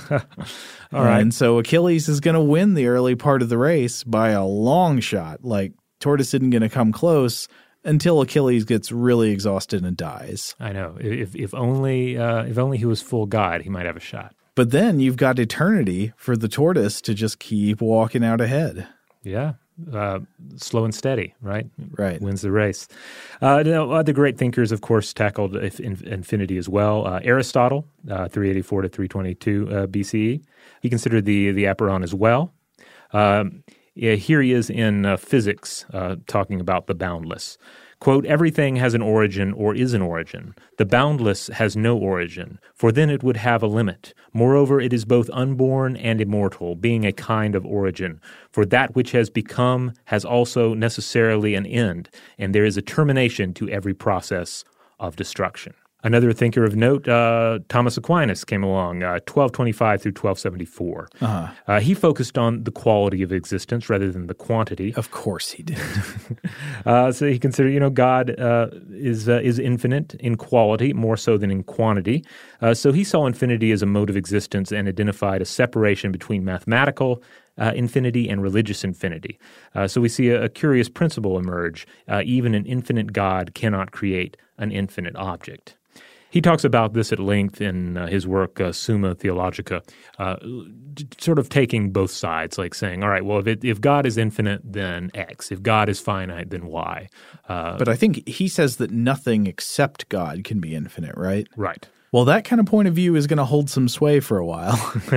All right. And so Achilles is going to win the early part of the race by a long shot. Like, tortoise isn't going to come close until Achilles gets really exhausted and dies. I know. If if only uh, if only he was full God, he might have a shot. But then you've got eternity for the tortoise to just keep walking out ahead. Yeah. Uh, slow and steady, right? Right. Wins the race. Uh, now, other great thinkers, of course, tackled infinity as well. Uh, Aristotle, uh, three eighty-four to three twenty-two uh, B C E. He considered the, the aporon as well. Um, yeah, here he is in uh, physics uh, talking about the boundless. Quote, everything has an origin or is an origin. The boundless has no origin, for then it would have a limit. Moreover, it is both unborn and immortal, being a kind of origin. For that which has become has also necessarily an end, and there is a termination to every process of destruction. Another thinker of note, uh, Thomas Aquinas, came along, uh, twelve twenty-five through twelve seventy-four. Uh-huh. Uh, he focused on the quality of existence rather than the quantity. Of course he did. uh, so he considered, you know, God uh, is uh, is infinite in quality more so than in quantity. Uh, so he saw infinity as a mode of existence and identified a separation between mathematical uh, infinity and religious infinity. Uh, so we see a, a curious principle emerge. Uh, even an infinite God cannot create an infinite object. He talks about this at length in uh, his work, uh, Summa Theologica, uh, sort of taking both sides, like saying, all right, well, if, it, if God is infinite, then X. If God is finite, then Y. Uh, but I think he says that nothing except God can be infinite, right? Right. Well, that kind of point of view is going to hold some sway for a while.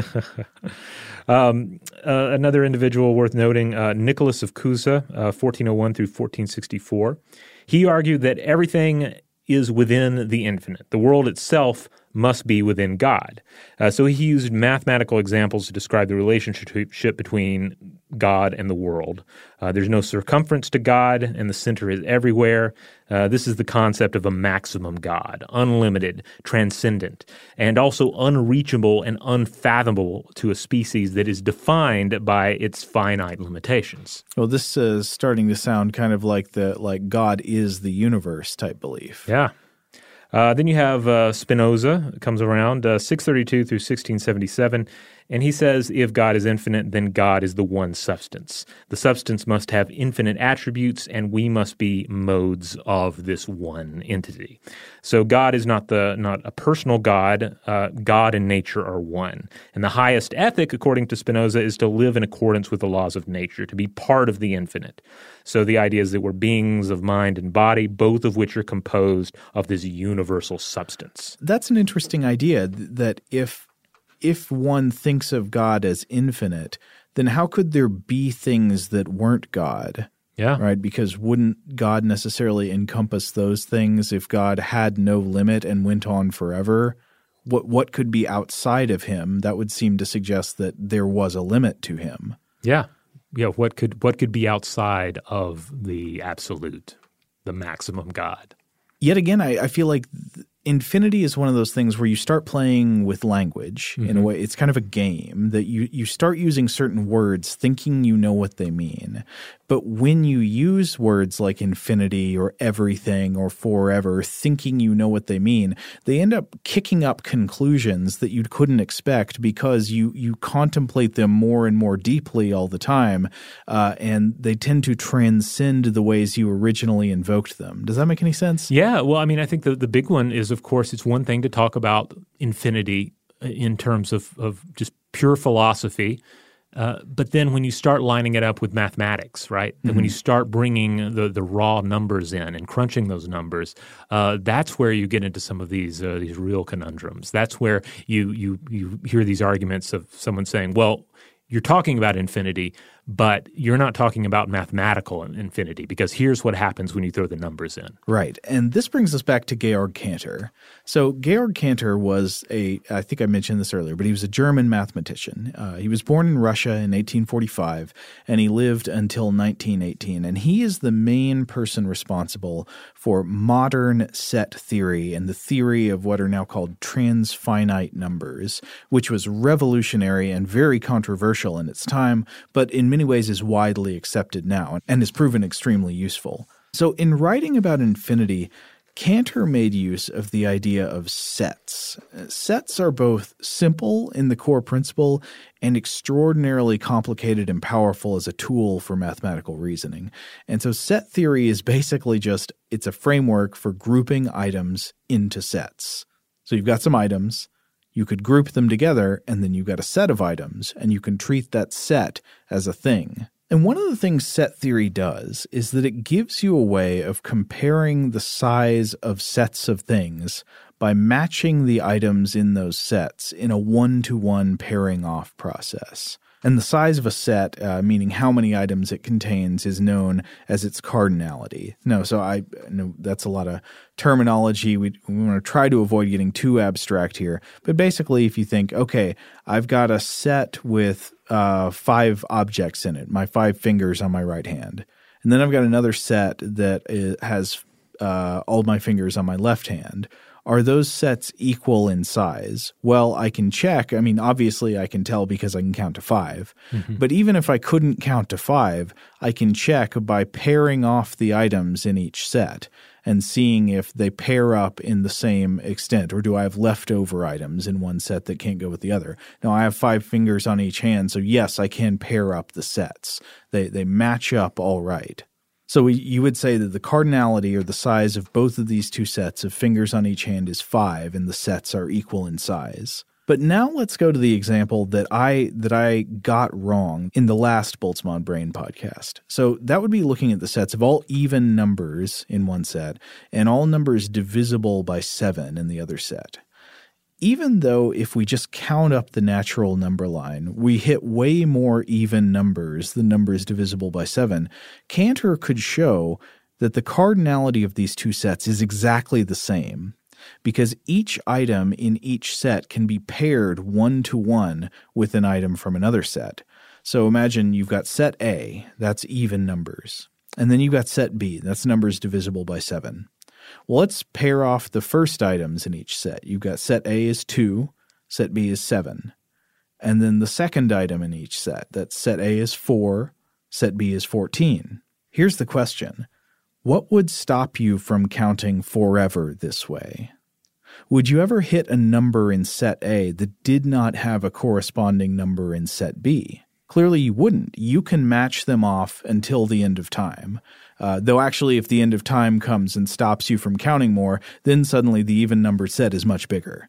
um, uh, another individual worth noting, uh, Nicholas of Cusa, uh, fourteen oh one through fourteen sixty-four. He argued that everything is within the infinite. The world itself must be within God. Uh, so he used mathematical examples to describe the relationship between God and the world. Uh, there's no circumference to God, and the center is everywhere. Uh, this is the concept of a maximum God, unlimited, transcendent, and also unreachable and unfathomable to a species that is defined by its finite limitations. Well, this is starting to sound kind of like the like God is the universe type belief. Yeah. Uh, then you have uh, Spinoza, comes around, uh, six thirty-two through sixteen seventy-seven, and he says if God is infinite, then God is the one substance. The substance must have infinite attributes, and we must be modes of this one entity. So God is not the not a personal God. Uh, God and nature are one. And the highest ethic, according to Spinoza, is to live in accordance with the laws of nature, to be part of the infinite. So the idea is that we're beings of mind and body, both of which are composed of this universal substance. That's an interesting idea, that if if one thinks of God as infinite, then how could there be things that weren't God? Yeah. Right? Because wouldn't God necessarily encompass those things if God had no limit and went on forever? What what could be outside of him? That would seem to suggest that there was a limit to him. Yeah. Yeah, what could what could be outside of the absolute, the maximum God? Yet again, I, I feel like th- infinity is one of those things where you start playing with language mm-hmm. in a way. It's kind of a game that you, you start using certain words thinking you know what they mean. But when you use words like infinity or everything or forever, thinking you know what they mean, they end up kicking up conclusions that you couldn't expect because you you contemplate them more and more deeply all the time, uh, and they tend to transcend the ways you originally invoked them. Does that make any sense? Yeah. Well, I mean, I think the, the big one is, of course, it's one thing to talk about infinity in terms of, of just pure philosophy. Uh, but then when you start lining it up with mathematics, right, mm-hmm. and when you start bringing the, the raw numbers in and crunching those numbers, uh, that's where you get into some of these uh, these real conundrums. That's where you you you hear these arguments of someone saying, well, you're talking about infinity, but you're not talking about mathematical infinity, because here's what happens when you throw the numbers in. Right. And this brings us back to Georg Cantor. So Georg Cantor was a – I think I mentioned this earlier, but he was a German mathematician. Uh, he was born in Russia in eighteen forty-five, and he lived until nineteen eighteen. And he is the main person responsible for modern set theory and the theory of what are now called transfinite numbers, which was revolutionary and very controversial in its time, but in many ways is widely accepted now and has proven extremely useful. So in writing about infinity, Cantor made use of the idea of sets. Sets are both simple in the core principle and extraordinarily complicated and powerful as a tool for mathematical reasoning. And so set theory is basically just – it's a framework for grouping items into sets. So you've got some items. You could group them together, and then you've got a set of items, and you can treat that set as a thing. And one of the things set theory does is that it gives you a way of comparing the size of sets of things by matching the items in those sets in a one-to-one pairing off process. And the size of a set, uh, meaning how many items it contains, is known as its cardinality. No, so I know that's a lot of terminology. We, we want to try to avoid getting too abstract here. But basically, if you think, okay, I've got a set with uh, five objects in it, my five fingers on my right hand. And then I've got another set that is, has uh, all my fingers on my left hand. are those sets equal in size? Well, I can check. I mean, obviously I can tell because I can count to five. Mm-hmm. But even if I couldn't count to five, I can check by pairing off the items in each set and seeing if they pair up in the same extent, or do I have leftover items in one set that can't go with the other? Now, I have five fingers on each hand, so yes, I can pair up the sets. They they match up all right. So we, you would say that the cardinality or the size of both of these two sets of fingers on each hand is five, and the sets are equal in size. But now let's go to the example that I that I got wrong in the last Boltzmann Brain podcast. So that would be looking at the sets of all even numbers in one set and all numbers divisible by seven in the other set. Even though if we just count up the natural number line, we hit way more even numbers than numbers divisible by seven, Cantor could show that the cardinality of these two sets is exactly the same, because each item in each set can be paired one-to-one with an item from another set. So imagine you've got set A, that's even numbers, and then you've got set B, that's numbers divisible by seven. Well, let's pair off the first items in each set. You've got set A is two, set B is seven. And then the second item in each set, that's set A is four, set B is fourteen. Here's the question. What would stop you from counting forever this way? Would you ever hit a number in set A that did not have a corresponding number in set B? Clearly you wouldn't. You can match them off until the end of time. Uh, though actually if the end of time comes and stops you from counting more, then suddenly the even numbered set is much bigger.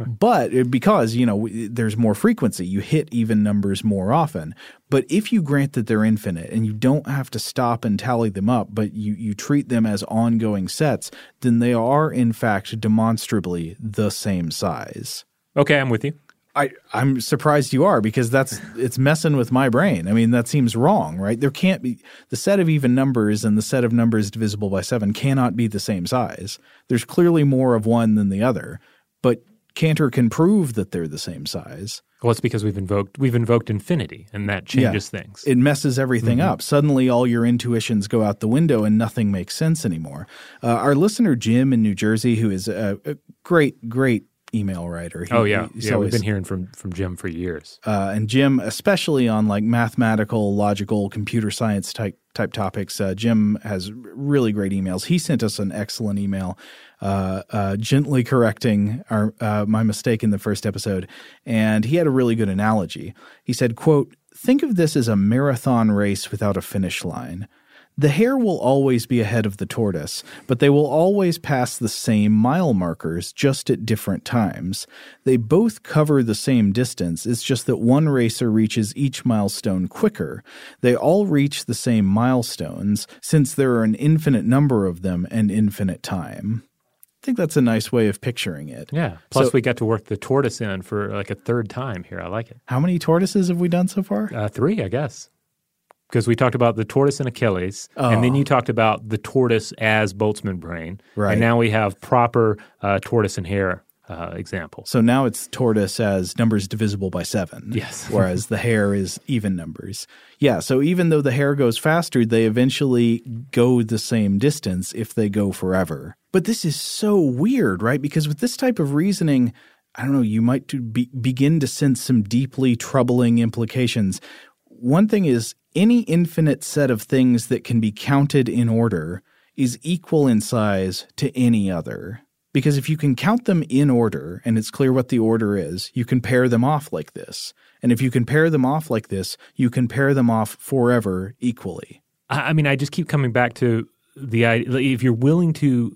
But because, you know, there's more frequency, you hit even numbers more often. But if you grant that they're infinite and you don't have to stop and tally them up, but you, you treat them as ongoing sets, then they are in fact demonstrably the same size. Okay, I'm with you. I, I'm surprised you are, because that's it's messing with my brain. I mean, that seems wrong, right? There can't be – the set of even numbers and the set of numbers divisible by seven cannot be the same size. There's clearly more of one than the other, but Cantor can prove that they're the same size. Well, it's because we've invoked we've invoked infinity, and that changes yeah, things. It messes everything mm-hmm. up. Suddenly all your intuitions go out the window and nothing makes sense anymore. Uh, our listener Jim in New Jersey, who is a, a great, great email writer. He, oh, yeah. Yeah, always, we've been hearing from, from Jim for years. Uh, and Jim, especially on like mathematical, logical, computer science type type topics, uh, Jim has really great emails. He sent us an excellent email uh, uh, gently correcting our uh, my mistake in the first episode. And he had a really good analogy. He said, quote, "Think of this as a marathon race without a finish line. The hare will always be ahead of the tortoise, but they will always pass the same mile markers, just at different times. They both cover the same distance, it's just that one racer reaches each milestone quicker. They all reach the same milestones, since there are an infinite number of them and infinite time." I think that's a nice way of picturing it. Yeah. Plus so, we got to work the tortoise in for like a third time here. I like it. How many tortoises have we done so far? Uh, three, I guess. Because we talked about the tortoise and Achilles, oh. and then you talked about the tortoise as Boltzmann brain. Right. And now we have proper uh, tortoise and hare uh, examples. So now it's tortoise as numbers divisible by seven. Yes. Whereas the hare is even numbers. Yeah, so even though the hare goes faster, they eventually go the same distance if they go forever. But this is so weird, right? Because with this type of reasoning, I don't know, you might to be, begin to sense some deeply troubling implications. One thing is, any infinite set of things that can be counted in order is equal in size to any other. Because if you can count them in order, and it's clear what the order is, you can pair them off like this. And if you can pair them off like this, you can pair them off forever equally. I mean, I just keep coming back to the idea, if you're willing to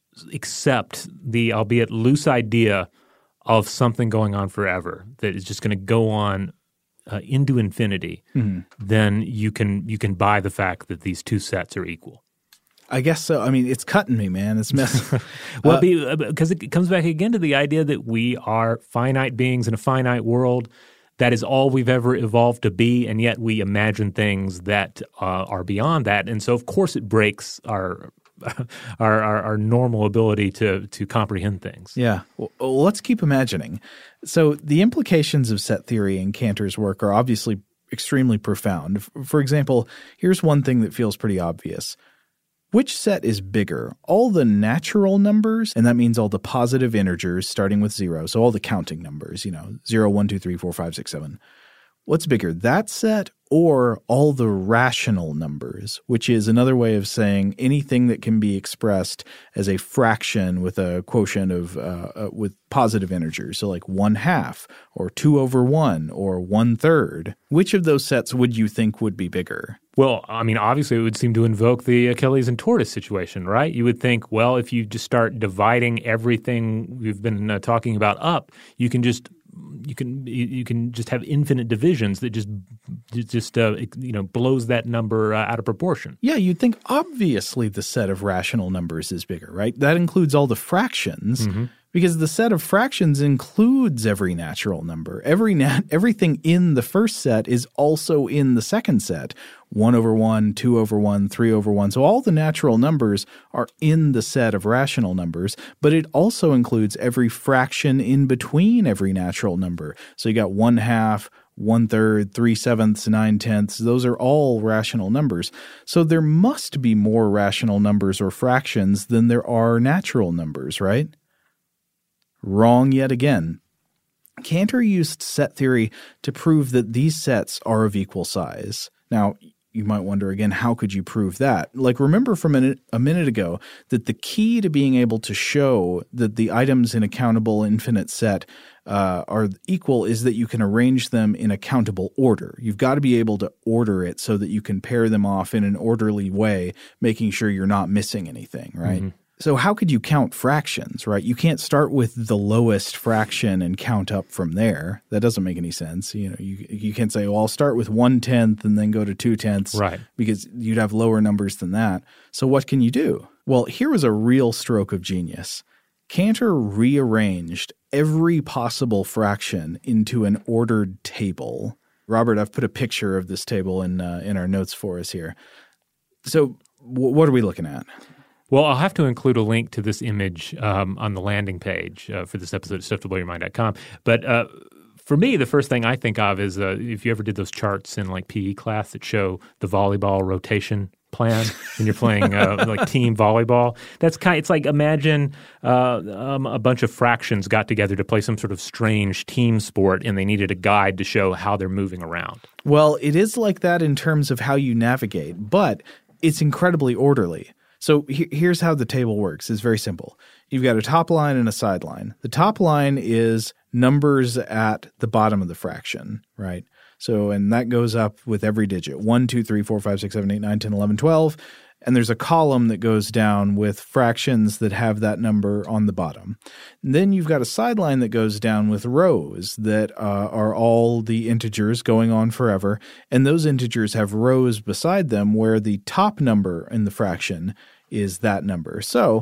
accept the, albeit loose idea of something going on forever, that is just going to go on Uh, into infinity, mm-hmm. then you can you can buy the fact that these two sets are equal. I guess so. I mean, it's cutting me, man. It's messing. well, uh, because it comes back again to the idea that we are finite beings in a finite world. That is all we've ever evolved to be, and yet we imagine things that uh, are beyond that. And so, of course, it breaks our our, our, our normal ability to to comprehend things. Yeah. Well, let's keep imagining. So the implications of set theory in Cantor's work are obviously extremely profound. For example, here's one thing that feels pretty obvious. Which set is bigger? All the natural numbers, and that means all the positive integers starting with zero, so all the counting numbers, you know, zero, one, two, three, four, five, six, seven. What's bigger, that set or all the rational numbers, which is another way of saying anything that can be expressed as a fraction with a quotient of uh, uh, with positive integers, so like one half or two over one or one third. Which of those sets would you think would be bigger? Well, I mean, obviously it would seem to invoke the Achilles and tortoise situation, right? You would think, well, if you just start dividing everything we've been uh, talking about up, you can just you can you can just have infinite divisions that just just uh, you know blows that number uh, out of proportion. Yeah, you'd think obviously the set of rational numbers is bigger, right? That includes all the fractions. Mm-hmm. Because the set of fractions includes every natural number. Every nat- everything in the first set is also in the second set. one over one, two over one, three over one. So all the natural numbers are in the set of rational numbers, but it also includes every fraction in between every natural number. So you got one half, one third, three sevenths, nine tenths. Those are all rational numbers. So there must be more rational numbers or fractions than there are natural numbers, right? Wrong yet again. Cantor used set theory to prove that these sets are of equal size. Now, you might wonder again, how could you prove that? Like, remember from a, a minute ago that the key to being able to show that the items in a countable infinite set uh, are equal is that you can arrange them in a countable order. You've got to be able to order it so that you can pair them off in an orderly way, making sure you're not missing anything, right? Mm-hmm. So how could you count fractions, right? You can't start with the lowest fraction and count up from there. That doesn't make any sense. You know, you you can't say, well, I'll start with one tenth and then go to two tenths, right? Because you'd have lower numbers than that. So what can you do? Well, here was a real stroke of genius. Cantor rearranged every possible fraction into an ordered table. Robert, I've put a picture of this table in uh, in our notes for us here. So w- what are we looking at? Well, I'll have to include a link to this image um, on the landing page uh, for this episode of stuff to blow your mind dot com. But uh, for me, the first thing I think of is uh, if you ever did those charts in like P E class that show the volleyball rotation plan when you're playing uh, like team volleyball. That's kind. It's like imagine uh, um, a bunch of fractions got together to play some sort of strange team sport, and they needed a guide to show how they're moving around. Well, it is like that in terms of how you navigate, but it's incredibly orderly. So he- here's how the table works. It's very simple. You've got a top line and a side line. The top line is numbers at the bottom of the fraction, right? So, and that goes up with every digit, one, two, three, four, five, six, seven, eight, nine, ten, eleven, twelve. And there's a column that goes down with fractions that have that number on the bottom. And then you've got a side line that goes down with rows that uh, are all the integers going on forever. And those integers have rows beside them where the top number in the fraction is that number. So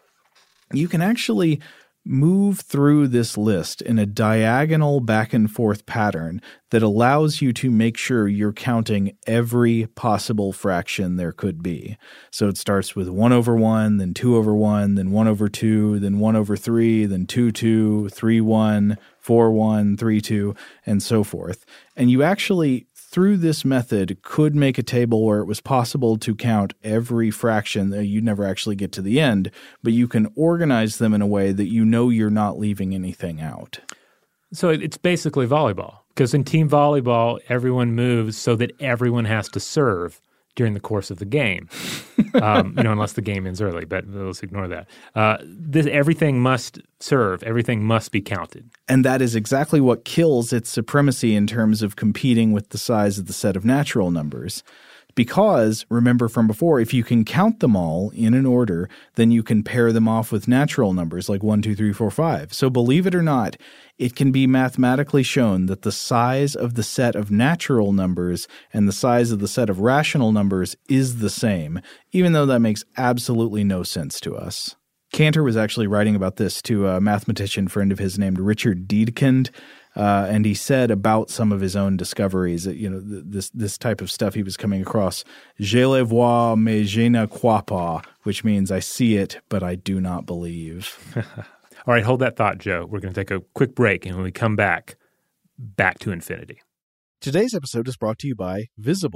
you can actually move through this list in a diagonal back and forth pattern that allows you to make sure you're counting every possible fraction there could be. So it starts with one over one, then two over one, then one over two, then one over three, then two, two, three, one, four, one, three, two, and so forth. And you actually, through this method, could make a table where it was possible to count every fraction. You'd never actually get to the end, but you can organize them in a way that you know you're not leaving anything out. So it's basically volleyball, because in team volleyball, everyone moves so that everyone has to serve during the course of the game, um, you know, unless the game ends early, but let's ignore that. Uh, this, everything must serve. Everything must be counted. And that is exactly what kills its supremacy in terms of competing with the size of the set of natural numbers. Because, remember from before, if you can count them all in an order, then you can pair them off with natural numbers like one, two, three, four, five. So believe it or not, it can be mathematically shown that the size of the set of natural numbers and the size of the set of rational numbers is the same, even though that makes absolutely no sense to us. Cantor was actually writing about this to a mathematician friend of his named Richard Dedekind. Uh, and he said about some of his own discoveries that, you know, th- this this type of stuff he was coming across, je le vois, mais je ne crois pas, which means I see it, but I do not believe. All right, hold that thought, Joe. We're going to take a quick break, and when we come back, back to infinity. Today's episode is brought to you by Visible.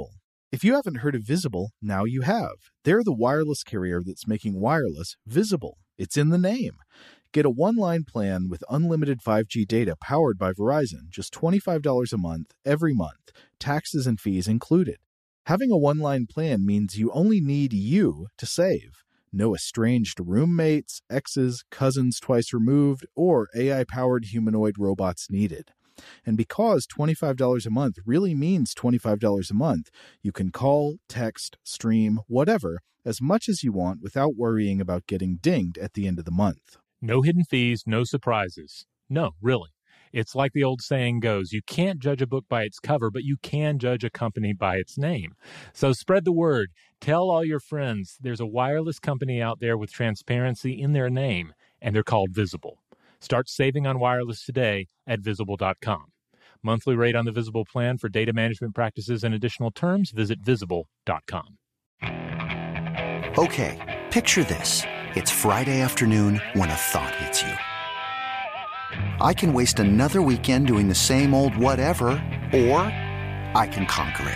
If you haven't heard of Visible, now you have. They're the wireless carrier that's making wireless visible. It's in the name. Get a one-line plan with unlimited five G data powered by Verizon, just twenty-five dollars a month, every month, taxes and fees included. Having a one-line plan means you only need you to save. No estranged roommates, exes, cousins twice removed, or A I-powered humanoid robots needed. And because twenty-five dollars a month really means twenty-five dollars a month, you can call, text, stream, whatever, as much as you want without worrying about getting dinged at the end of the month. No hidden fees, no surprises. No, really. It's like the old saying goes, you can't judge a book by its cover, but you can judge a company by its name. So spread the word. Tell all your friends there's a wireless company out there with transparency in their name, and they're called Visible. Start saving on wireless today at visible dot com. Monthly rate on the Visible plan for data management practices and additional terms, visit visible dot com. Okay, picture this. It's Friday afternoon when a thought hits you. I can waste another weekend doing the same old whatever, or I can conquer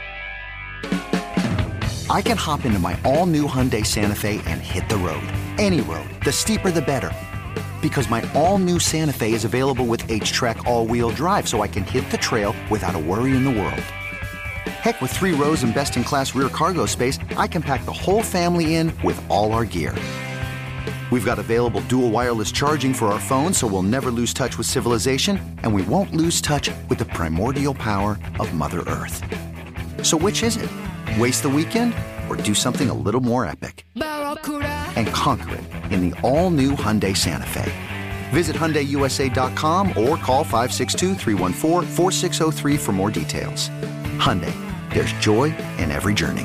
it. I can hop into my all-new Hyundai Santa Fe and hit the road. Any road. The steeper, the better. Because my all-new Santa Fe is available with H-Track all-wheel drive, so I can hit the trail without a worry in the world. Heck, with three rows and best-in-class rear cargo space, I can pack the whole family in with all our gear. We've got available dual wireless charging for our phones, so we'll never lose touch with civilization, and we won't lose touch with the primordial power of Mother Earth. So which is it? Waste the weekend or do something a little more epic? And conquer it in the all-new Hyundai Santa Fe. Visit Hyundai U S A dot com or call five six two, three one four, four six zero three for more details. Hyundai, there's joy in every journey.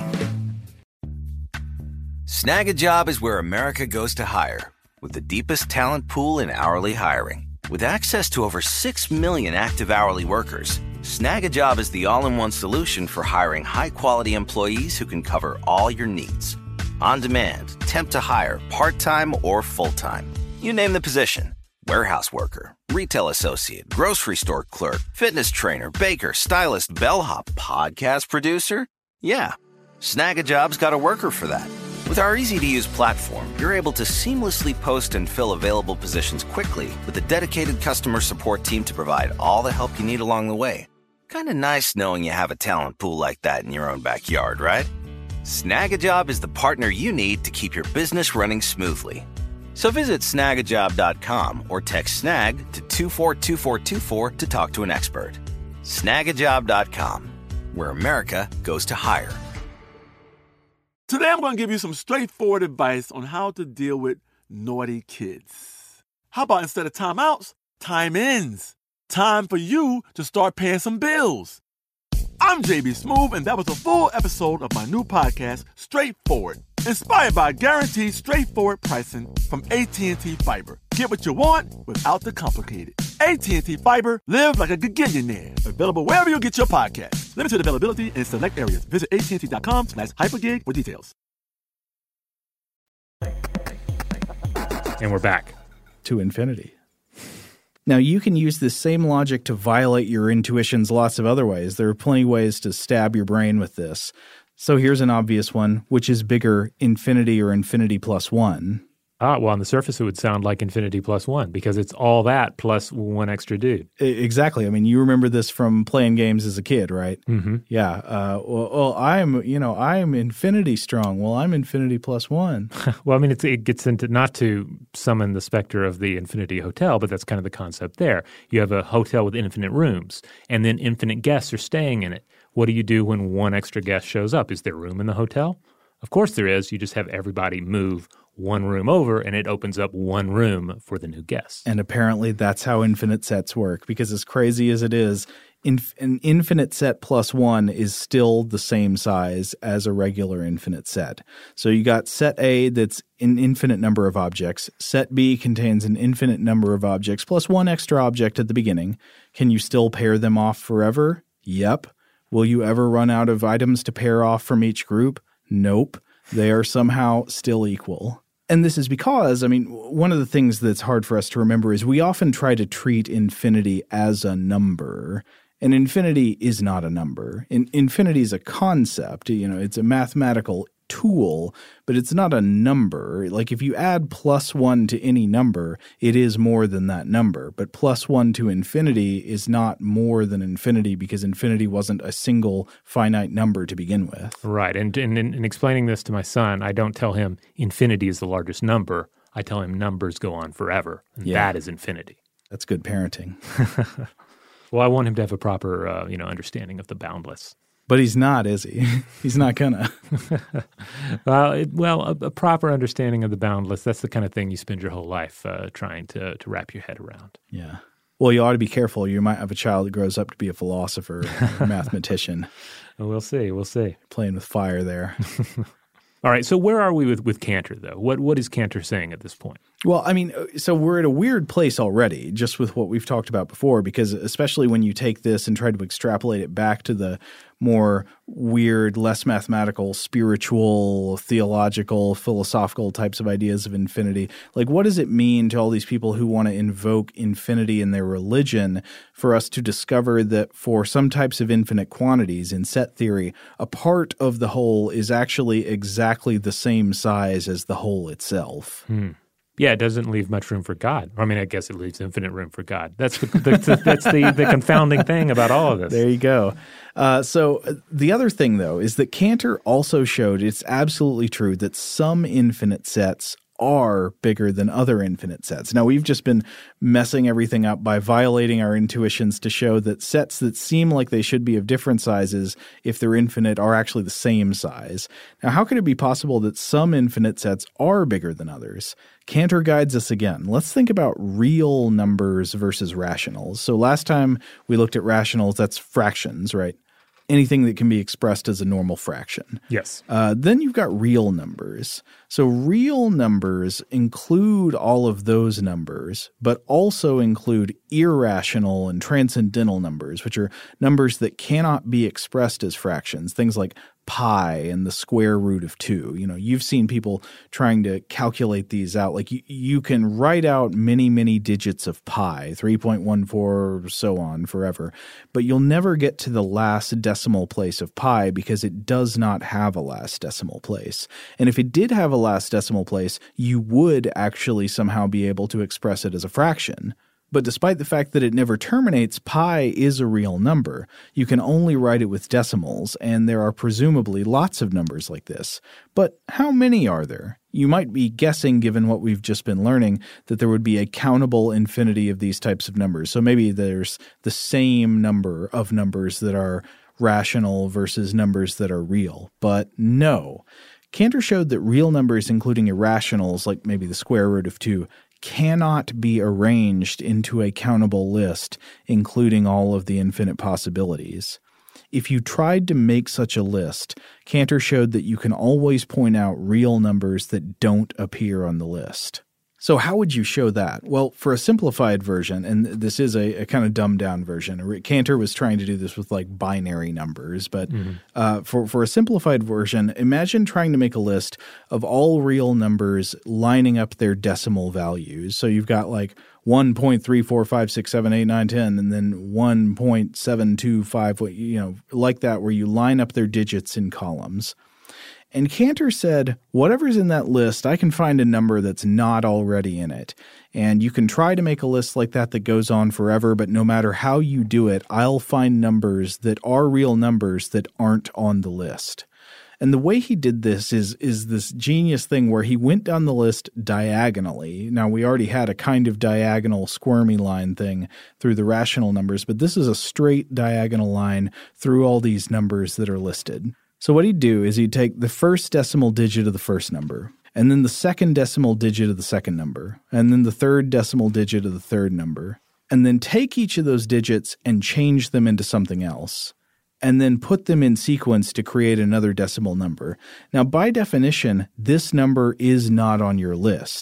Snag a Job is where America goes to hire, with the deepest talent pool in hourly hiring. With access to over six million active hourly workers, Snag a Job is the all-in-one solution for hiring high-quality employees who can cover all your needs. On demand, temp to hire, part-time or full-time. You name the position. Warehouse worker, retail associate, grocery store clerk, fitness trainer, baker, stylist, bellhop, podcast producer. Yeah, Snag a Job's got a worker for that. With our easy-to-use platform, you're able to seamlessly post and fill available positions quickly with a dedicated customer support team to provide all the help you need along the way. Kind of nice knowing you have a talent pool like that in your own backyard, right? Snag a Job is the partner you need to keep your business running smoothly. So visit snag a job dot com or text snag to two four two four two four to talk to an expert. snag a job dot com, where America goes to hire. Today I'm going to give you some straightforward advice on how to deal with naughty kids. How about instead of timeouts, time-ins? Time for you to start paying some bills. I'm J B Smoove, and that was a full episode of my new podcast, Straightforward, inspired by guaranteed straightforward pricing from A T and T Fiber. Get what you want without the complicated. A T and T Fiber, live like a gigillionaire. Available wherever you get your podcasts. Limited availability in select areas. Visit A T and T dot com slash hypergig for details. And we're back. To infinity. Now, you can use this same logic to violate your intuitions lots of other ways. There are plenty of ways to stab your brain with this. So here's an obvious one. Which is bigger, infinity or infinity plus one? Ah, well, on the surface, it would sound like infinity plus one because it's all that plus one extra dude. Exactly. I mean, you remember this from playing games as a kid, right? Mm-hmm. Yeah. Uh, well, well, I'm, you know, I'm infinity strong. Well, I'm infinity plus one. Well, I mean, it's, it gets into not to summon the specter of the infinity hotel, but that's kind of the concept there. You have a hotel with infinite rooms, and then infinite guests are staying in it. What do you do when one extra guest shows up? Is there room in the hotel? Of course there is. You just have everybody move one room over, and it opens up one room for the new guests. And apparently that's how infinite sets work, because as crazy as it is, inf- an infinite set plus one is still the same size as a regular infinite set. So you got set A that's an infinite number of objects. Set B contains an infinite number of objects plus one extra object at the beginning. Can you still pair them off forever? Yep. Will you ever run out of items to pair off from each group? Nope. They are somehow still equal. And this is because, I mean, one of the things that's hard for us to remember is we often try to treat infinity as a number. And infinity is not a number. In, infinity is a concept. You know, it's a mathematical tool, but it's not a number. Like if you add plus one to any number, it is more than that number. But plus one to infinity is not more than infinity because infinity wasn't a single finite number to begin with. Right. And in, in, in explaining this to my son, I don't tell him infinity is the largest number. I tell him numbers go on forever, and Yeah. that is infinity. That's good parenting. Well, I want him to have a proper, uh, you know, understanding of the boundless. But he's not, is he? He's not gonna. well, it, well, a, a proper understanding of the boundless, that's the kind of thing you spend your whole life uh, trying to, to wrap your head around. Yeah. Well, you ought to be careful. You might have a child that grows up to be a philosopher or a mathematician. We'll see. We'll see. Playing with fire there. All right. So where are we with, with Cantor, though? What What is Cantor saying at this point? Well, I mean, so we're at a weird place already, just with what we've talked about before, because especially when you take this and try to extrapolate it back to the more weird, less mathematical, spiritual, theological, philosophical types of ideas of infinity. Like, what does it mean to all these people who want to invoke infinity in their religion for us to discover that for some types of infinite quantities in set theory, a part of the whole is actually exactly the same size as the whole itself? Hmm. Yeah, it doesn't leave much room for God. I mean, I guess it leaves infinite room for God. That's the, the, that's the, the confounding thing about all of this. There you go. Uh, so uh, the other thing, though, is that Cantor also showed it's absolutely true that some infinite sets are bigger than other infinite sets. Now, we've just been messing everything up by violating our intuitions to show that sets that seem like they should be of different sizes, if they're infinite, are actually the same size. Now, how could it be possible that some infinite sets are bigger than others? Cantor guides us again. Let's think about real numbers versus rationals. So last time we looked at rationals, that's fractions, right? Anything that can be expressed as a normal fraction. Yes. Uh, then you've got real numbers. So real numbers include all of those numbers, but also include irrational and transcendental numbers, which are numbers that cannot be expressed as fractions, things like pi and the square root of two. You know, you've seen people trying to calculate these out. Like you, you can write out many, many digits of pi, three point one four, so on forever, but you'll never get to the last decimal place of pi because it does not have a last decimal place. And if it did have a last decimal place, you would actually somehow be able to express it as a fraction. But despite the fact that it never terminates, pi is a real number. You can only write it with decimals, and there are presumably lots of numbers like this. But how many are there? You might be guessing, given what we've just been learning, that there would be a countable infinity of these types of numbers. So maybe there's the same number of numbers that are rational versus numbers that are real. But no. Cantor showed that real numbers, including irrationals, like maybe the square root of two, cannot be arranged into a countable list, including all of the infinite possibilities. If you tried to make such a list, Cantor showed that you can always point out real numbers that don't appear on the list. So how would you show that? Well, for a simplified version, and this is a, a kind of dumbed-down version, Cantor was trying to do this with like binary numbers, but mm-hmm. uh, for, for a simplified version, imagine trying to make a list of all real numbers lining up their decimal values. So you've got like one point three four five six seven eight nine ten, and then one point seven two five, you know, like that, where you line up their digits in columns. And Cantor said, whatever's in that list, I can find a number that's not already in it. And you can try to make a list like that that goes on forever, but no matter how you do it, I'll find numbers that are real numbers that aren't on the list. And the way he did this is is this genius thing where he went down the list diagonally. Now, we already had a kind of diagonal squirmy line thing through the rational numbers, but this is a straight diagonal line through all these numbers that are listed. So what he'd do is he'd take the first decimal digit of the first number, and then the second decimal digit of the second number, and then the third decimal digit of the third number, and then take each of those digits and change them into something else, and then put them in sequence to create another decimal number. Now, by definition, this number is not on your list.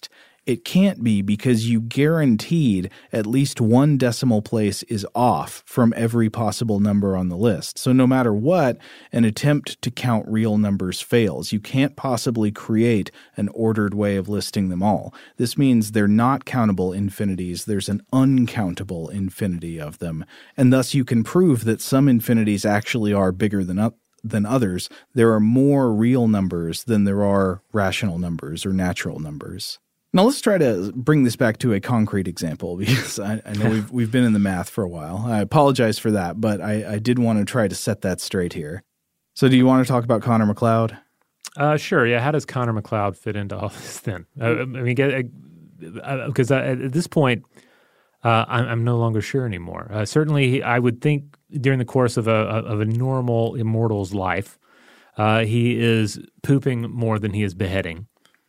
It can't be, because you guaranteed at least one decimal place is off from every possible number on the list. So no matter what, an attempt to count real numbers fails. You can't possibly create an ordered way of listing them all. This means they're not countable infinities. There's an uncountable infinity of them. And thus you can prove that some infinities actually are bigger than others. than others. There are more real numbers than there are rational numbers or natural numbers. Now let's try to bring this back to a concrete example, because I, I know we've we've been in the math for a while. I apologize for that, but I, I did want to try to set that straight here. So do you want to talk about Connor McLeod? Uh, sure, yeah. How does Connor McLeod fit into all this then? Uh, I mean, because at this point, uh, I'm, I'm no longer sure anymore. Uh, certainly, I would think during the course of a of a normal immortal's life, uh, he is pooping more than he is beheading.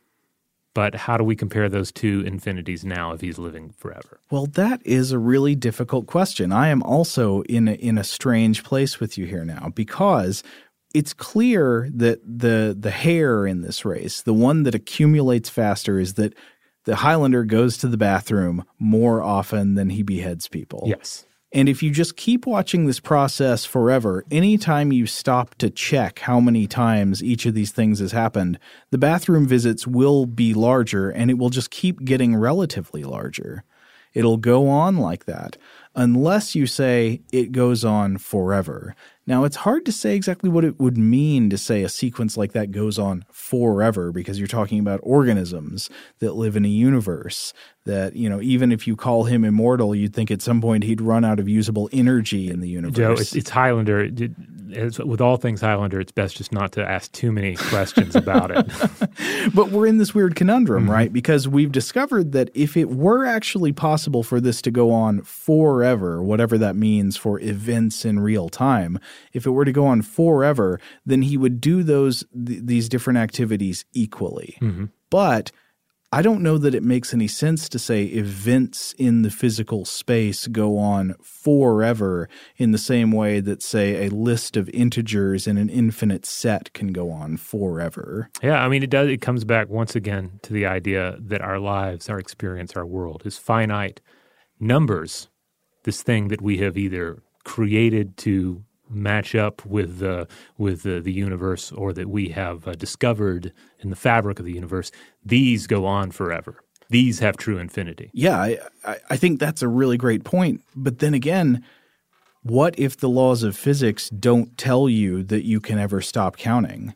But how do we compare those two infinities now if he's living forever? Well, that is a really difficult question. I am also in a, in a strange place with you here now, because it's clear that the the hare in this race, the one that accumulates faster, is that the Highlander goes to the bathroom more often than he beheads people. Yes. And if you just keep watching this process forever, anytime you stop to check how many times each of these things has happened, the bathroom visits will be larger, and it will just keep getting relatively larger. It'll go on like that unless you say it goes on forever. Now, it's hard to say exactly what it would mean to say a sequence like that goes on forever, because you're talking about organisms that live in a universe that, you know, even if you call him immortal, you'd think at some point he'd run out of usable energy in the universe. Joe, it's, it's Highlander. It's, with all things Highlander, it's best just not to ask too many questions about it. But we're in this weird conundrum, mm-hmm. right? Because we've discovered that if it were actually possible for this to go on forever, whatever that means for events in real time, if it were to go on forever, then he would do those th- these different activities equally. Mm-hmm. But I don't know that it makes any sense to say events in the physical space go on forever in the same way that, say, a list of integers in an infinite set can go on forever. Yeah, I mean, it does. It comes back once again to the idea that our lives, our experience, our world is finite numbers, this thing that we have either created to match up with the with the, the universe, or that we have uh, discovered in the fabric of the universe. These go on forever. These have true infinity. Yeah, I, I think that's a really great point. But then again, what if the laws of physics don't tell you that you can ever stop counting?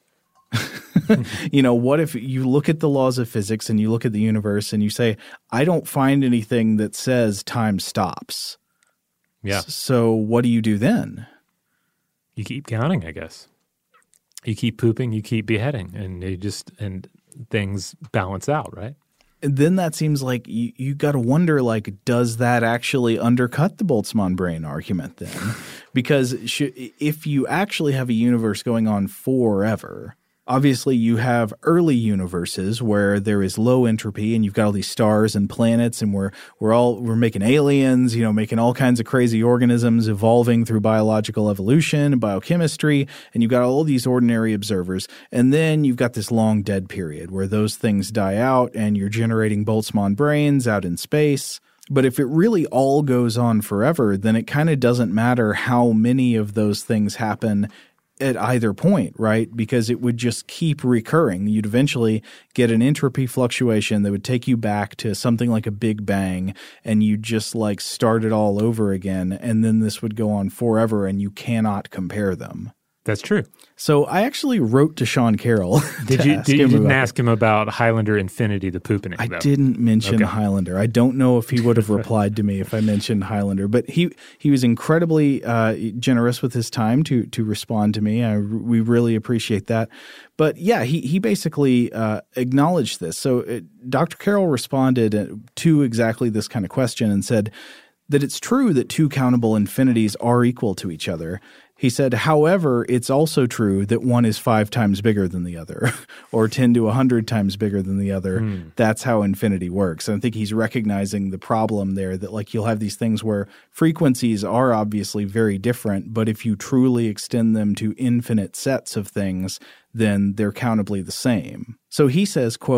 You know, what if you look at the laws of physics and you look at the universe and you say, I don't find anything that says time stops. Yeah. S- so what do you do then? You keep counting, I guess. You keep pooping, you keep beheading, and you just and things balance out, right? And then that seems like you, you got to wonder, like, does that actually undercut the Boltzmann brain argument then? Because sh- if you actually have a universe going on forever, obviously you have early universes where there is low entropy and you've got all these stars and planets, and we're we're all we're making aliens, you know, making all kinds of crazy organisms evolving through biological evolution and biochemistry, and you've got all these ordinary observers. And then you've got this long dead period where those things die out and you're generating Boltzmann brains out in space. But if it really all goes on forever, then it kind of doesn't matter how many of those things happen at either point, right? Because it would just keep recurring. You'd eventually get an entropy fluctuation that would take you back to something like a Big Bang, and you just like start it all over again. And then this would go on forever, and you cannot compare them. That's true. So I actually wrote to Sean Carroll. Did you, did, you didn't ask him about Highlander Infinity, the pooping? I though. didn't mention okay. Highlander. I don't know if he would have replied to me if I mentioned Highlander, but he he was incredibly uh, generous with his time to to respond to me. I, we really appreciate that. But yeah, he he basically uh, acknowledged this. So uh, Doctor Carroll responded to exactly this kind of question and said that it's true that two countable infinities are equal to each other. He said, however, it's also true that one is five times bigger than the other, or ten to one hundred times bigger than the other. Mm. That's how infinity works. And I think he's recognizing the problem there, that like you'll have these things where frequencies are obviously very different, but if you truly extend them to infinite sets of things, then they're countably the same. So he says, quote,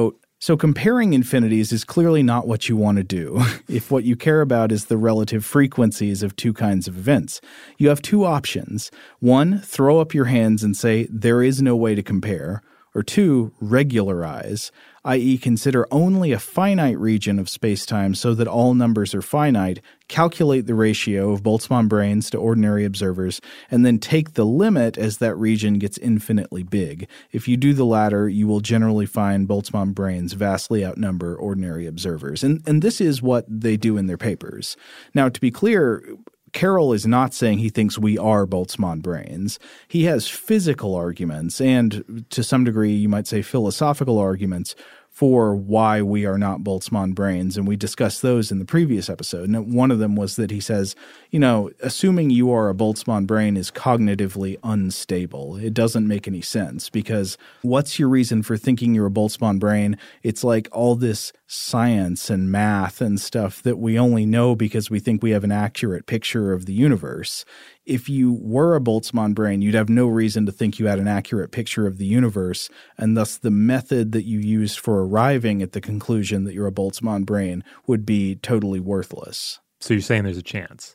So comparing infinities is clearly not what you want to do if what you care about is the relative frequencies of two kinds of events. You have two options. One, throw up your hands and say there is no way to compare. Or two, regularize, that is consider only a finite region of spacetime so that all numbers are finite, calculate the ratio of Boltzmann brains to ordinary observers, and then take the limit as that region gets infinitely big. If you do the latter, you will generally find Boltzmann brains vastly outnumber ordinary observers. And, and this is what they do in their papers. Now, to be clear, Carroll is not saying he thinks we are Boltzmann brains. He has physical arguments and, to some degree, you might say philosophical arguments for why we are not Boltzmann brains, and we discussed those in the previous episode. And one of them was that he says, you know, assuming you are a Boltzmann brain is cognitively unstable. It doesn't make any sense because what's your reason for thinking you're a Boltzmann brain? It's like all this science and math and stuff that we only know because we think we have an accurate picture of the universe. If you were a Boltzmann brain, you'd have no reason to think you had an accurate picture of the universe, and thus the method that you used for arriving at the conclusion that you're a Boltzmann brain would be totally worthless. So you're saying there's a chance?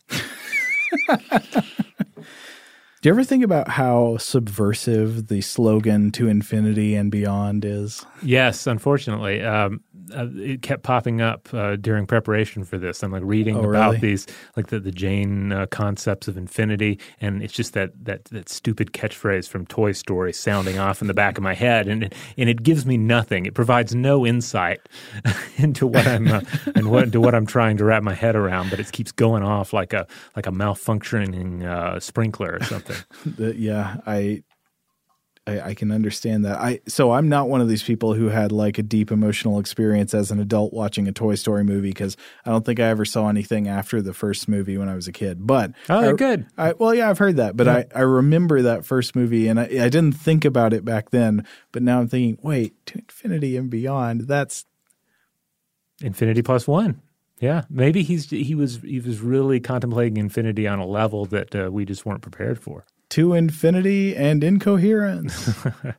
Do you ever think about how subversive the slogan "To Infinity and Beyond" is? Yes, unfortunately. Um, uh, it kept popping up uh, during preparation for this. I'm like reading oh, about really? these, like the, the Jane uh, concepts of infinity, and it's just that, that that stupid catchphrase from Toy Story sounding off in the back of my head, and and it gives me nothing. It provides no insight into what I'm uh, and what into what I'm trying to wrap my head around, but it keeps going off like a like a malfunctioning uh, sprinkler or something. yeah, I, I I can understand that. I so I'm not one of these people who had like a deep emotional experience as an adult watching a Toy Story movie because I don't think I ever saw anything after the first movie when I was a kid. But oh, I, good. I, well, yeah, I've heard that, but yeah. I, I remember that first movie, and I, I didn't think about it back then. But now I'm thinking, wait, To Infinity and Beyond. That's infinity plus one. Yeah, maybe he's he was he was really contemplating infinity on a level that uh, we just weren't prepared for. To infinity and incoherence.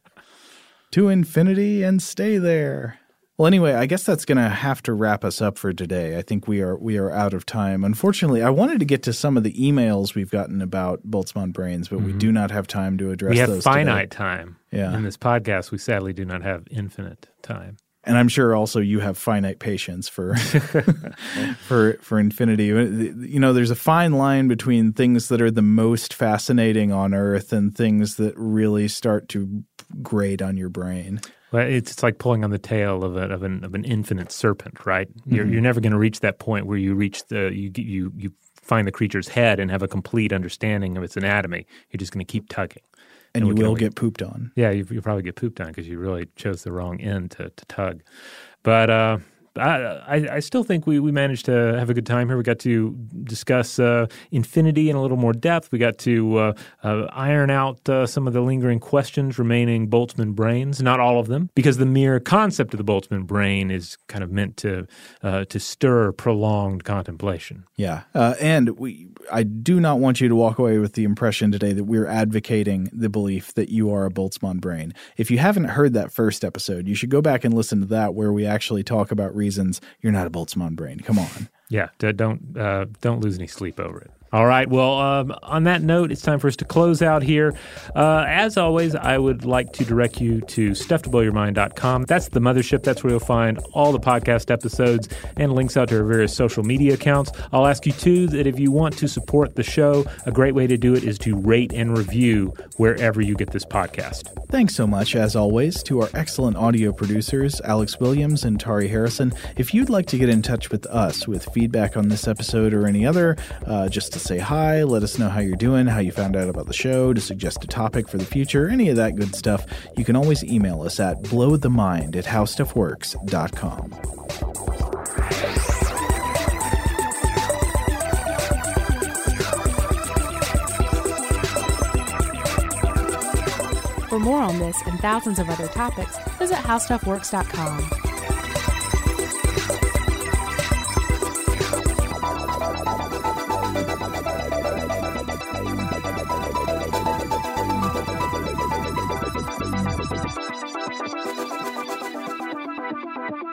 To infinity and stay there. Well, anyway, I guess that's going to have to wrap us up for today. I think we are we are out of time. Unfortunately, I wanted to get to some of the emails we've gotten about Boltzmann brains, but mm-hmm. we do not have time to address those today. We have finite time. Yeah. In this podcast, we sadly do not have infinite time. And I'm sure also you have finite patience for for for infinity. You know, there's a fine line between things that are the most fascinating on Earth and things that really start to grate on your brain. Well, it's, it's like pulling on the tail of, a, of an of an infinite serpent, right? Mm-hmm. You're you're never going to reach that point where you reach the you you you find the creature's head and have a complete understanding of its anatomy. You're just going to keep tugging. And, and you will only, get pooped on. Yeah, you, you'll probably get pooped on because you really chose the wrong end to, to tug. But uh, I, I, I still think we, we managed to have a good time here. We got to discuss uh, infinity in a little more depth. We got to uh, uh, iron out uh, some of the lingering questions remaining Boltzmann brains. Not all of them, because the mere concept of the Boltzmann brain is kind of meant to uh, to stir prolonged contemplation. Yeah, uh, and we. I do not want you to walk away with the impression today that we're advocating the belief that you are a Boltzmann brain. If you haven't heard that first episode, you should go back and listen to that where we actually talk about reasons you're not a Boltzmann brain. Come on. Yeah, don't uh, don't lose any sleep over it. All right. Well, um, on that note, it's time for us to close out here. Uh, as always, I would like to direct you to stuff to blow your mind dot com. That's the mothership. That's where you'll find all the podcast episodes and links out to our various social media accounts. I'll ask you, too, that if you want to support the show, a great way to do it is to rate and review wherever you get this podcast. Thanks so much, as always, to our excellent audio producers, Alex Williams and Tari Harrison. If you'd like to get in touch with us with feedback on this episode or any other, uh, just to say hi, let us know how you're doing, how you found out about the show, to suggest a topic for the future, any of that good stuff, you can always email us at blowthemind at howstuffworks dot com. For more on this and thousands of other topics, visit how stuff works dot com. Thank you.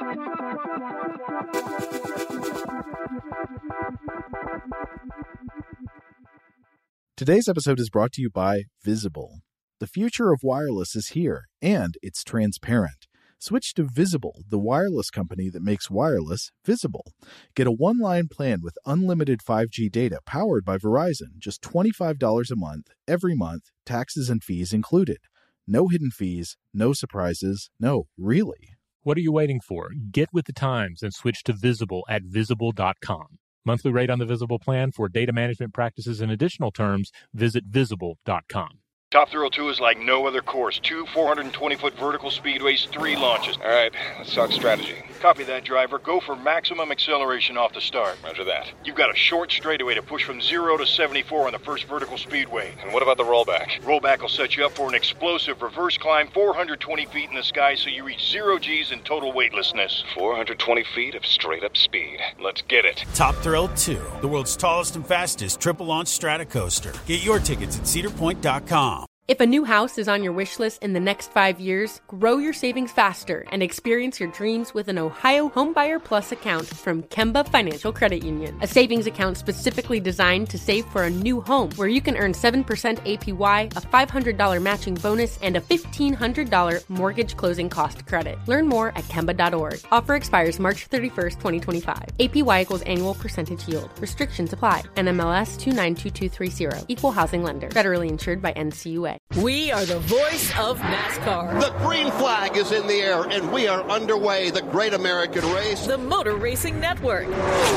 Today's episode is brought to you by Visible. The future of wireless is here, and it's transparent. Switch to Visible, the wireless company that makes wireless visible. Get a one-line plan with unlimited five G data powered by Verizon, just twenty-five dollars a month, every month, taxes and fees included. No hidden fees, no surprises, no, really. What are you waiting for? Get with the times and switch to Visible at visible dot com. Monthly rate on the Visible plan for data management practices and additional terms, visit visible dot com. Top Thrill two is like no other course. Two four hundred twenty foot vertical speedways, three launches. All right, let's talk strategy. Copy that, driver. Go for maximum acceleration off the start. Roger that. You've got a short straightaway to push from zero to seventy-four on the first vertical speedway. And what about the rollback? Rollback will set you up for an explosive reverse climb four hundred twenty feet in the sky so you reach zero G's and total weightlessness. four hundred twenty feet of straight-up speed. Let's get it. Top Thrill two, the world's tallest and fastest triple-launch stratocoaster. Get your tickets at cedar point dot com. If a new house is on your wish list in the next five years, grow your savings faster and experience your dreams with an Ohio Homebuyer Plus account from Kemba Financial Credit Union. A savings account specifically designed to save for a new home, where you can earn seven percent A P Y, a five hundred dollars matching bonus, and a fifteen hundred dollars mortgage closing cost credit. Learn more at kemba dot org. Offer expires March thirty-first, twenty twenty-five. A P Y equals annual percentage yield. Restrictions apply. N M L S two nine two two three zero. Equal housing lender. Federally insured by N C U A. We are the voice of NASCAR. The green flag is in the air, and we are underway. The Great American Race. The Motor Racing Network.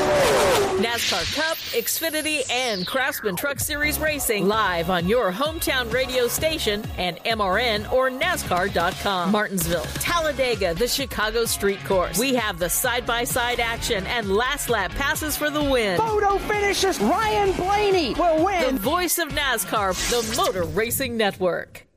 NASCAR Cup, Xfinity, and Craftsman Truck Series Racing live on your hometown radio station and M R N or NASCAR dot com. Martinsville, Talladega, the Chicago Street Course. We have the side-by-side action and last lap passes for the win. Photo finishes. Ryan Blaney will win. The voice of NASCAR, the Motor Racing Network.